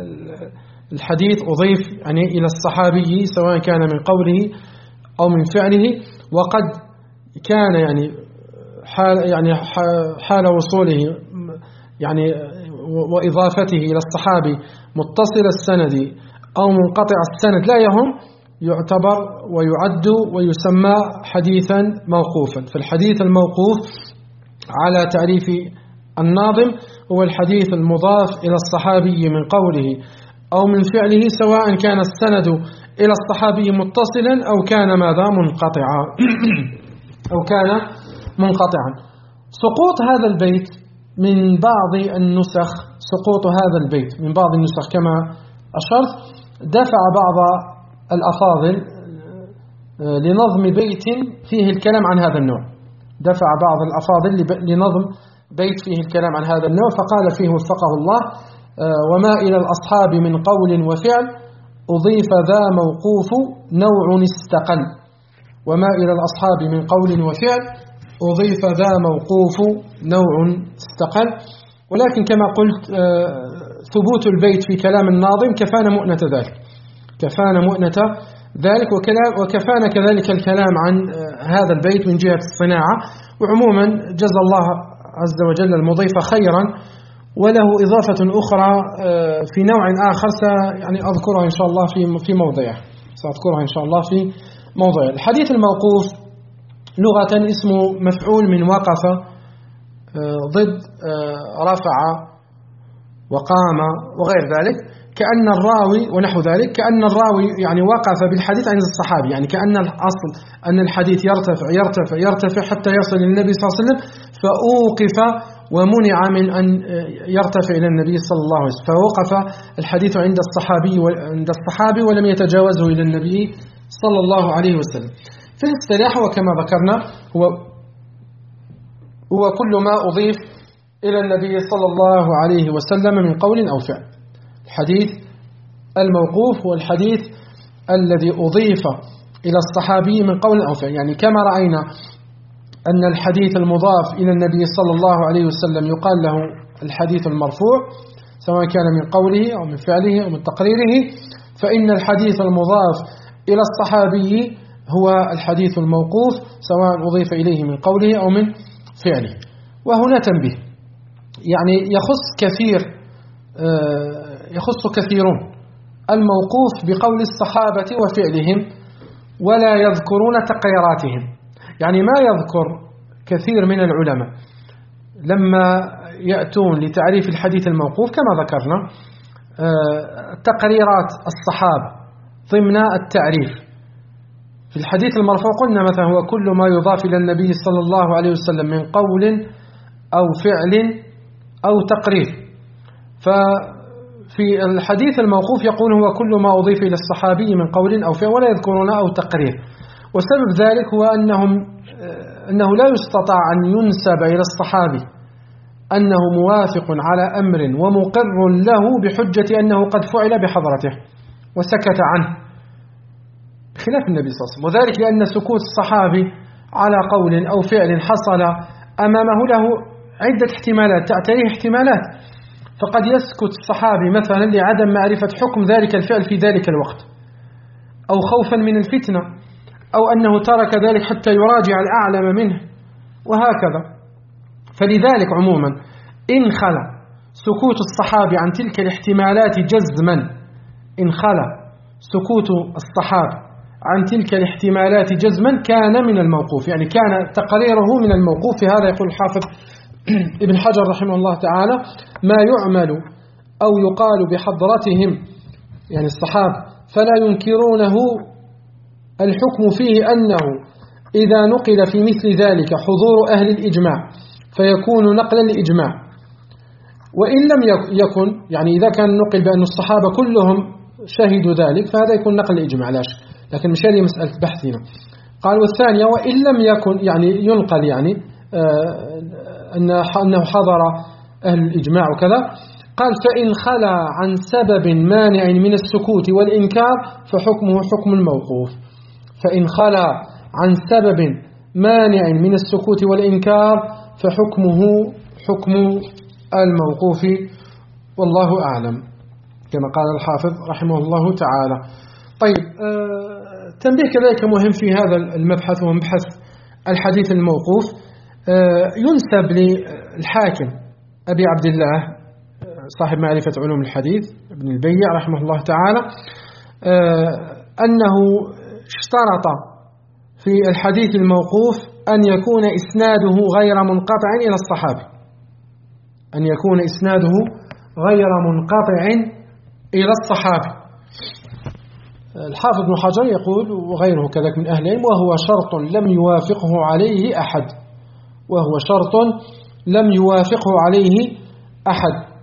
[SPEAKER 1] الحديث أضيف يعني إلى الصحابي سواء كان من قوله أو من فعله، وقد كان يعني حال يعني حال وصوله يعني وإضافته إلى الصحابي متصل السند أو منقطع السند لا يهم، يعتبر ويعد ويسمى حديثا موقوفا. فالحديث الموقوف على تعريف الناظم هو الحديث المضاف إلى الصحابي من قوله أو من فعله سواء كان السند إلى الصحابي متصلا أو كان ماذا منقطعا أو كان منقطعا. سقوط هذا البيت من بعض النسخ، سقوط هذا البيت من بعض النسخ كما أشرت دفع بعض الأفاضل لنظم بيت فيه الكلام عن هذا النوع، دفع بعض الأفاضل لنظم بيت فيه الكلام عن هذا النوع، فقال فيه وفقه الله: وما إلى الأصحاب من قول وفعل أضيف ذا موقوف نوع استقل. وما إلى الأصحاب من قول وفعل أضيف ذا موقوف نوع استقل. ولكن كما قلت ثبوت البيت في كلام الناظم كفانا مؤنة ذلك، كفانا مؤنة ذلك وكفانا كذلك الكلام عن هذا البيت من جهة الصناعة. وعموما جزا الله عز وجل المضيف خيرا، وله إضافة أخرى في نوع آخر يعني أذكرها إن شاء الله في في موضعه، سأذكرها إن شاء الله في موضعه. الحديث الموقوف لغة اسمه مفعول من وقف ضد رفع وقام وغير ذلك، كأن الراوي ونحو ذلك، كأن الراوي يعني وقف بالحديث عند الصحابي، يعني كأن الأصل أن الحديث يرتفع يرتفع يرتفع حتى يصل للنبي صلى الله عليه وسلم، فأوقف ومنع من أن يرتفع إلى النبي صلى الله عليه وسلم، فوقف الحديث عند الصحابي عند الصحابي ولم يتجاوزه إلى النبي صلى الله عليه وسلم. في الاصطلاح وكما ذكرنا هو هو كل ما أضيف إلى النبي صلى الله عليه وسلم من قول أو فعل. الحديث الموقوف هو الحديث الذي أضيف إلى الصحابي من قول أو فعل، يعني كما رأينا أن الحديث المضاف إلى النبي صلى الله عليه وسلم يقال له الحديث المرفوع سواء كان من قوله أو من فعله أو من تقريره، فإن الحديث المضاف إلى الصحابي هو الحديث الموقوف سواء أضيف إليه من قوله أو من فعله. وهنا تنبيه يعني يخص كثير يخص كثيرون الموقوف بقول الصحابة وفعلهم ولا يذكرون تقريراتهم، يعني ما يذكر كثير من العلماء لما يأتون لتعريف الحديث الموقوف كما ذكرنا تقريرات الصحابة ضمن التعريف. في الحديث المرفوع قلنا مثلا هو كل ما يضاف إلى النبي صلى الله عليه وسلم من قول أو فعل أو تقرير. ففي الحديث الموقوف يقول هو كل ما أضيف إلى الصحابي من قول أو فعل ولا يذكرون أو تقرير. وسبب ذلك هو أنهم أنه لا يستطاع أن ينسب إلى الصحابي أنه موافق على أمر ومقر له بحجة أنه قد فعل بحضرته وسكت عنه خلاف النبي صلى الله عليه وسلم، وذلك لأن سكوت الصحابي على قول أو فعل حصل أمامه له عدة احتمالات تعتريه احتمالات، فقد يسكت الصحابي مثلا لعدم معرفة حكم ذلك الفعل في ذلك الوقت أو خوفا من الفتنة أو أنه ترك ذلك حتى يراجع الأعلم منه وهكذا. فلذلك عموما إن خلا سكوت الصحابي عن تلك الاحتمالات جزما، إن خلا سكوت الصحابي عن تلك الاحتمالات جزما كان من الموقوف، يعني كان تقريره من الموقوف. في هذا يقول الحافظ ابن حجر رحمه الله تعالى: ما يعمل أو يقال بحضرتهم يعني الصحابة فلا ينكرونه الحكم فيه أنه إذا نقل في مثل ذلك حضور أهل الإجماع فيكون نقلا لإجماع، وإن لم يكن يعني إذا كان نقل بأن الصحابة كلهم شهدوا ذلك فهذا يكون نقل لإجماع لا شك، لكن مش هذه مسألة بحثنا. قال والثانية وإن لم يكن يعني ينقل يعني أنه حضر أهل الإجماع وكذا. قال فإن خلا عن سبب مانع من السكوت والإنكار فحكمه حكم الموقوف. فإن خلا عن سبب مانع من السكوت والإنكار فحكمه حكم الموقوف والله أعلم كما قال الحافظ رحمه الله تعالى. طيب آه تنبيه كذلك مهم في هذا المبحث ومبحث الحديث الموقوف. آه ينسب للحاكم أبي عبد الله صاحب معرفة علوم الحديث ابن البيع رحمه الله تعالى آه أنه اشترط في الحديث الموقوف أن يكون إسناده غير منقطع إلى الصحابي، أن يكون إسناده غير منقطع إلى الصحابي. الحافظ ابن حجر يقول وغيره كذلك من أهل العلم وهو شرط لم يوافقه عليه أحد، وهو شرط لم يوافقه عليه أحد.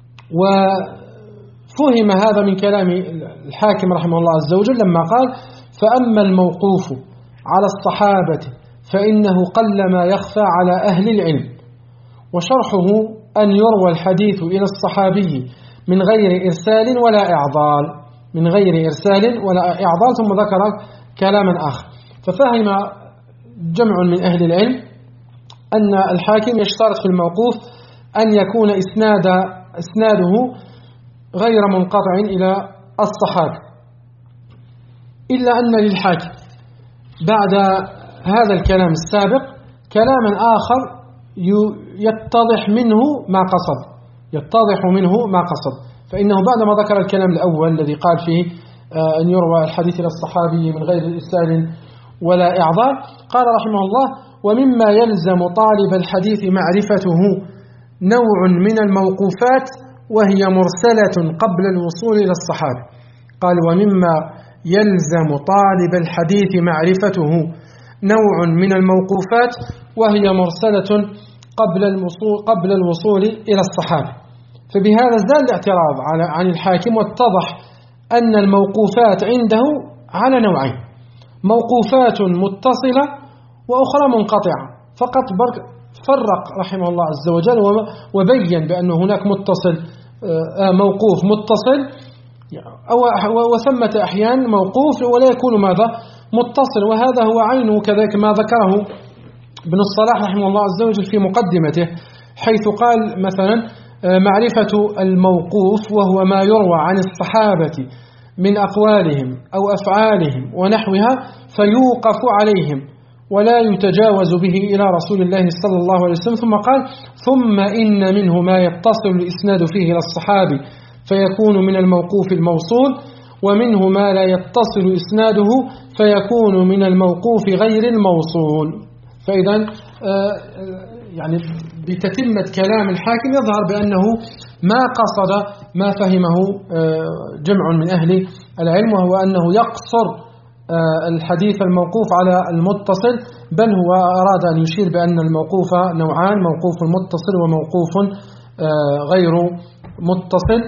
[SPEAKER 1] وفهم هذا من كلام الحاكم رحمه الله عز وجل لما قال فأما الموقوف على الصحابة فإنه قلما يخفى على أهل العلم، وشرحه أن يروى الحديث إلى الصحابي من غير إرسال ولا إعضال، من غير إرسال ولا إعضال. ثم ذكر كلاما آخر. ففهم جمع من أهل العلم أن الحاكم يشترط في الموقوف أن يكون إسناد إسناده غير منقطع إلى الصحابي، إلا أن للحاكم بعد هذا الكلام السابق كلاما آخر يتضح منه ما قصد، يتضح منه ما قصد. فإنه بعدما ذكر الكلام الأول الذي قال فيه أن يروى الحديث إلى الصحابي من غير إرسال ولا إعضال، قال رحمه الله ومما يلزم طالب الحديث معرفته نوع من الموقوفات وهي مرسلة قبل الوصول إلى الصحابي. قال ومما يلزم طالب الحديث معرفته نوع من الموقوفات وهي مرسلة قبل الوصول قبل الوصول إلى الصحابي. فبهذا زال الاعتراض على عن الحاكم، واتضح أن الموقوفات عنده على نوعين: موقوفات متصلة وأخرى منقطعة. فقط فرق رحمه الله عز وجل وبين بأن هناك متصل موقوف متصل وثمة أحيان موقوف ولا يكون ماذا متصل، وهذا هو عينه كذلك ما ذكره ابن الصلاح رحمه الله عز وجل في مقدمته، حيث قال مثلا معرفة الموقوف وهو ما يروى عن الصحابة من أقوالهم أو أفعالهم ونحوها فيوقف عليهم ولا يتجاوز به إلى رسول الله صلى الله عليه وسلم. ثم قال ثم إن منه ما يتصل الإسناد فيه إلى الصحابي فيكون من الموقوف الموصول، ومنه ما لا يتصل إسناده فيكون من الموقوف غير الموصول. فإذا يعني بتتمة كلام الحاكم يظهر بأنه ما قصد ما فهمه جمع من أهل العلم، وهو أنه يقصر الحديث الموقوف على المتصل، بل هو أراد أن يشير بأن الموقوف نوعان: موقوف متصل وموقوف غير متصل.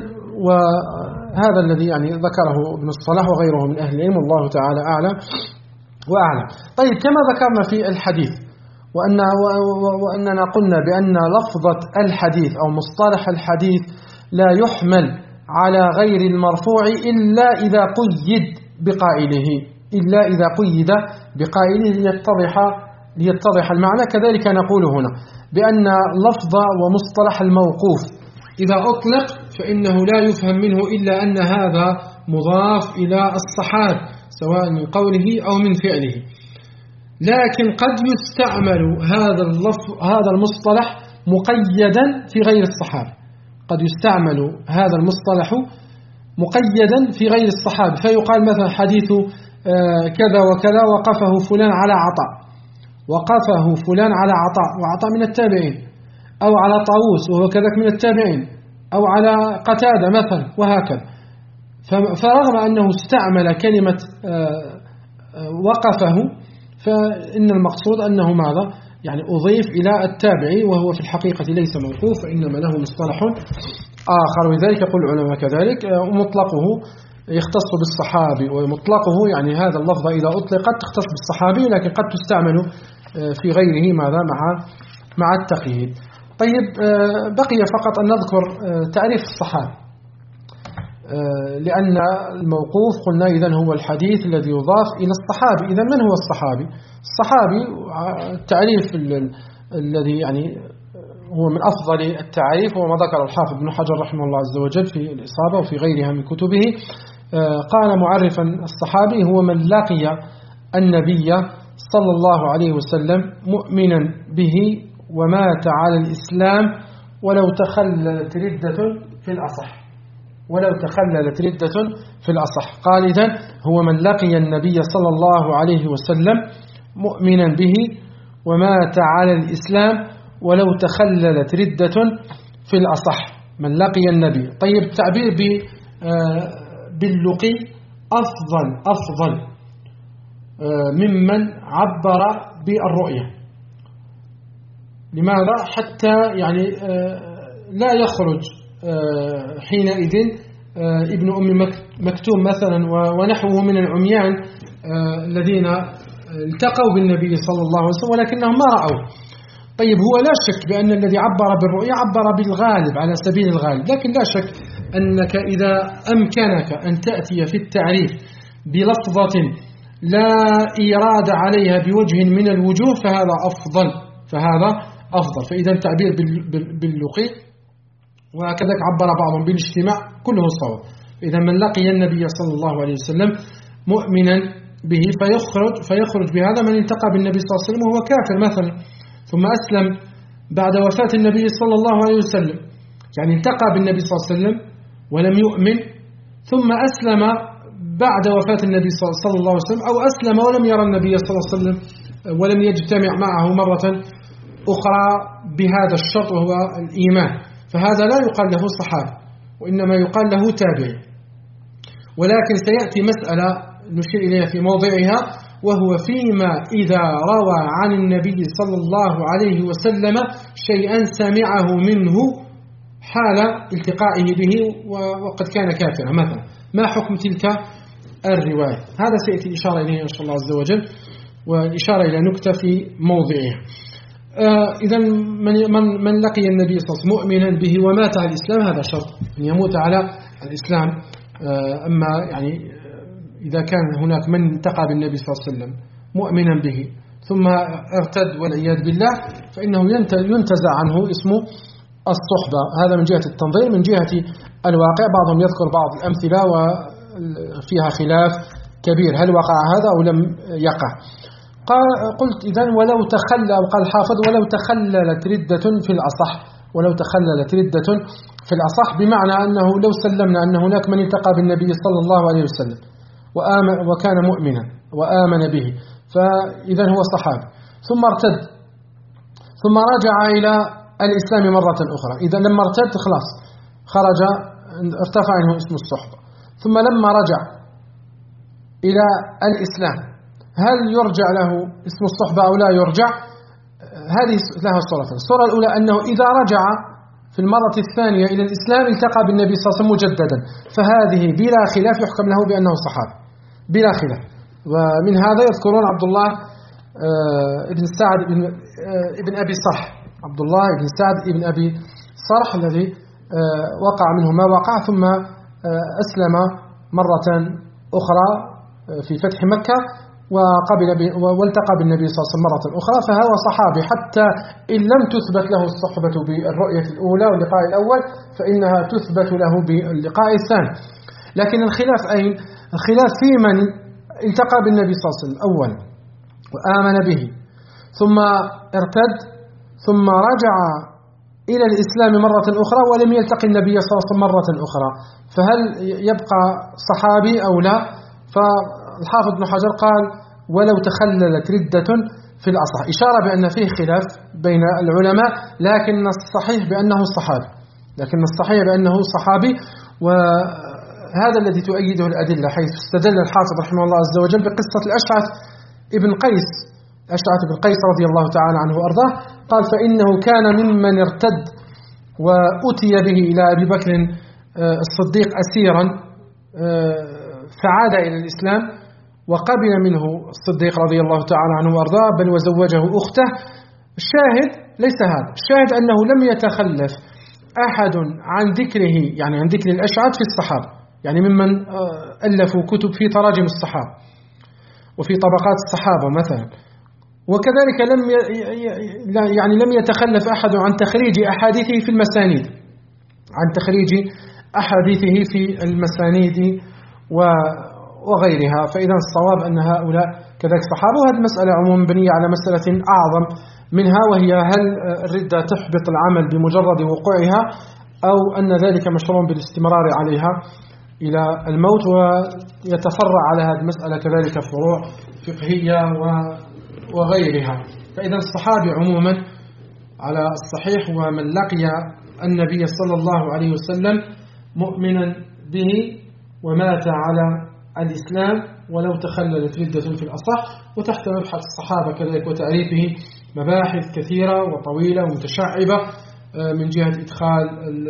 [SPEAKER 1] وهذا الذي يعني ذكره ابن الصلاح وغيره من أهل العلم، والله تعالى أعلم وأعلم. طيب كما ذكرنا في الحديث وأن وأننا قلنا بأن لفظة الحديث أو مصطلح الحديث لا يحمل على غير المرفوع إلا إذا قيد بقائله إلا إذا قيد بقائله ليتضح ليتضح المعنى. كذلك نقول هنا بأن لفظ ومصطلح الموقوف إذا أطلق فإنه لا يفهم منه إلا أن هذا مضاف إلى الصحابي سواء من قوله أو من فعله، لكن قد يستعمل هذا اللفظ هذا المصطلح مقيدا في غير الصحابي، قد يستعمل هذا المصطلح مقيدا في غير الصحابي، فيقال مثلا حديث كذا وكذا وقفه فلان على عطاء، وقفه فلان على عطاء وعطاء من التابعين، أو على طاووس وهو كذلك من التابعين، أو على قتادة مثلا، وهكذا. فرغم أنه استعمل كلمة وقفه، فإن المقصود أنه ماذا يعني أضيف إلى التابعي، وهو في الحقيقة ليس موقوف، إنما له مصطلح آخر. ولذلك يقول العلماء كذلك مطلقه يختص بالصحابي ومطلقه، يعني هذا اللفظ إذا أطلق قد تختص بالصحابي لكن قد تستعمل في غيره ماذا مع مع التقييد. طيب بقي فقط أن نذكر تعريف الصحابي، لأن الموقوف قلنا إذن هو الحديث الذي يضاف إلى الصحابي. إذن من هو الصحابي؟ الصحابي التعريف الذي يعني هو من أفضل التعريف وما ذكر الحافظ ابن حجر رحمه الله عز وجل في الإصابة وفي غيرها من كتبه. قال معرفا الصحابي هو من لقي النبي صلى الله عليه وسلم مؤمنا به ومات على الإسلام ولو تخللت ردة في الأصح ولو تخللت ردة في الأصح. قال إذن هو من لقي النبي صلى الله عليه وسلم مؤمنا به ومات على الإسلام ولو تخللت ردة في الأصح، من لقي النبي. طيب التعبير باللقي أفضل أفضل ممن عبر بالرؤية. لماذا؟ حتى يعني لا يخرج حينئذ ابن أم مكتوم مثلا ونحوه من العميان الذين التقوا بالنبي صلى الله عليه وسلم ولكنهم ما رأوا. طيب هو لا شك بأن الذي عبر بالرؤيا عبر بالغالب على سبيل الغالب، لكن لا شك أنك إذا أمكنك أن تأتي في التعريف بلفظة لا إيراد عليها بوجه من الوجوه فهذا أفضل فهذا أفضل. فإذا التعبير باللقي وكذلك عبر بعضهم بالاجتماع كله صواب. إذا من لقي النبي صلى الله عليه وسلم مؤمنا به فيخرج فيخرج بهذا من التقى بالنبي صلى الله عليه وسلم وهو كافر مثلا ثم أسلم بعد وفاة النبي صلى الله عليه وسلم، يعني التقى بالنبي صلى الله عليه وسلم ولم يؤمن ثم أسلم بعد وفاة النبي صلى الله عليه وسلم، أو أسلم ولم يرى النبي صلى الله عليه وسلم ولم يجتمع معه مرة أخرى بهذا الشرط وهو الإيمان، فهذا لا يقال له صحابي وإنما يقال له تابعي. ولكن سيأتي مسألة نشير إليها في موضعها، وهو فيما إذا روى عن النبي صلى الله عليه وسلم شيئا سمعه منه حال التقائه به وقد كان كافرا مثلا، ما حكم تلك الرواية؟ هذا سيأتي الإشارة إليه إن شاء الله عز وجل، والإشارة إلى نكتة في موضعها. آه إذا من, من, من لقي النبي صلى الله عليه وسلم مؤمنا به ومات على الإسلام هذا شرط أن يموت على الإسلام. آه أما يعني إذا كان هناك من التقى بالنبي صلى الله عليه وسلم مؤمنا به ثم ارتد والعياذ بالله فإنه ينتزع عنه اسمه الصحبة. هذا من جهة التنظير. من جهة الواقع بعضهم يذكر بعض الأمثلة وفيها خلاف كبير هل وقع هذا أو لم يقع. قلت إذن ولو تخلى، وقال الحافظ ولو تخللت ردة في الأصح، ولو تخللت ردة في الأصح بمعنى أنه لو سلمنا أن هناك من التقى بالنبي صلى الله عليه وسلم وآمن وكان مؤمنا وآمن به فإذا هو صحابي ثم ارتد ثم رجع إلى الإسلام مرة أخرى، إذا لما ارتد خلاص خرج ارتفع عنه اسم الصحبة، ثم لما رجع إلى الإسلام هل يرجع له اسم الصحبة أو لا يرجع؟ هذه لها صورتين. الصورة الأولى أنه إذا رجع في المرة الثانية إلى الإسلام التقى بالنبي صلى الله عليه وسلم مجددا، فهذه بلا خلاف يحكم له بأنه صحابي بلا خلاف. ومن هذا يذكرون عبد الله ابن سعد ابن أبي صرح، عبد الله ابن سعد ابن أبي صرح الذي وقع منه ما وقع ثم أسلم مرة أخرى في فتح مكة وقبل والتقى بالنبي صلى الله عليه وسلم مرة أخرى، فهو صحابي حتى إن لم تثبت له الصحبة بالرؤية الأولى واللقاء الأول فإنها تثبت له باللقاء الثاني. لكن الخلاف أين؟ الخلاف في من التقى بالنبي صلى الله عليه وسلم أولا وآمن به ثم ارتد ثم رجع إلى الإسلام مرة أخرى ولم يلتقي النبي صلى الله عليه وسلم مرة أخرى، فهل يبقى صحابي أو لا؟ فالحافظ ابن حجر قال ولو تخللت ردة في الأصح، إشارة بأن فيه خلاف بين العلماء، لكن الصحيح بأنه صحابي لكن الصحيح بأنه صحابي وهذا الذي تؤيده الأدلة، حيث استدل الحافظ رحمه الله عز وجل بقصة الأشعث ابن قيس أشعث بن قيس رضي الله تعالى عنه وأرضاه، قال فإنه كان ممن ارتد وأتي به إلى أبي بكر الصديق أسيرا فعاد إلى الإسلام وقبل منه الصديق رضي الله تعالى عنه وأرضاه، بل وزوجه أخته. الشاهد ليس هذا، الشاهد أنه لم يتخلف أحد عن ذكره، يعني عن ذكر الأشعث في الصحابة، يعني ممن ألفوا كتب في تراجم الصحابة وفي طبقات الصحابة مثلا. وكذلك لم يعني لم يتخلف أحد عن تخريج أحاديثه في المسانيد، عن تخريج أحاديثه في المسانيد وغيرها. فإذا الصواب أن هؤلاء كذلك صحابة. وهذه المسألة عموما بنية على مسألة أعظم منها، وهي هل الردة تحبط العمل بمجرد وقوعها أو أن ذلك مشروع بالاستمرار عليها إلى الموت. ويتفرع على هذه المسألة كذلك فروع فقهية وغيرها. فإذا الصحابي عموما على الصحيح ومن لقي النبي صلى الله عليه وسلم مؤمنا به ومات على الإسلام ولو تخللت ردة في الأصح. وتحت مبحث الصحابة كذلك وتعريفه مباحث كثيرة وطويلة ومتشعبة، من جهة إدخال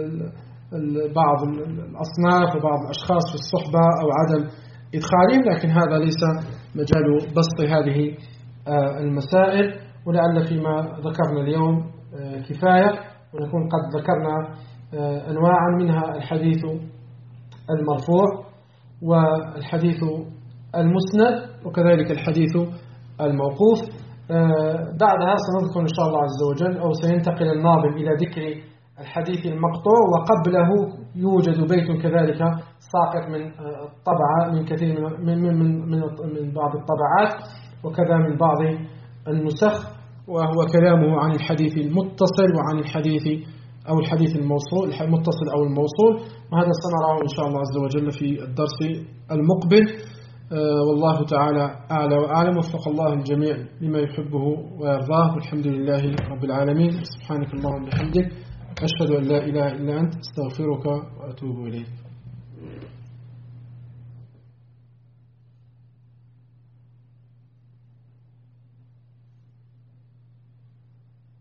[SPEAKER 1] بعض الأصناف وبعض الأشخاص في الصحبة أو عدم إدخالهم، لكن هذا ليس مجال بسط هذه المسائل. ولعل فيما ذكرنا اليوم كفاية، ونكون قد ذكرنا أنواعا منها الحديث المرفوع والحديث المسند وكذلك الحديث الموقوف. بعدها سنذكر إن شاء الله عز وجل، أو سينتقل الناظم إلى ذكر الحديث المقطوع، وقبله يوجد بيت كذلك ساقط من الطبعة من كثير من من من من بعض الطبعات وكذا من بعض النسخ، وهو كلامه عن الحديث المتصل وعن الحديث أو الحديث الموصول، المتصل أو الموصول. وهذا سنراه إن شاء الله عز وجل في الدرس المقبل. والله تعالى أعلى وأعلم. وفق الله الجميع لما يحبه ويرضاه، والحمد لله رب العالمين. سبحانك اللهم وبحمدك، أشهد أن لا إله إلا أنت، استغفرك وأتوب إليك.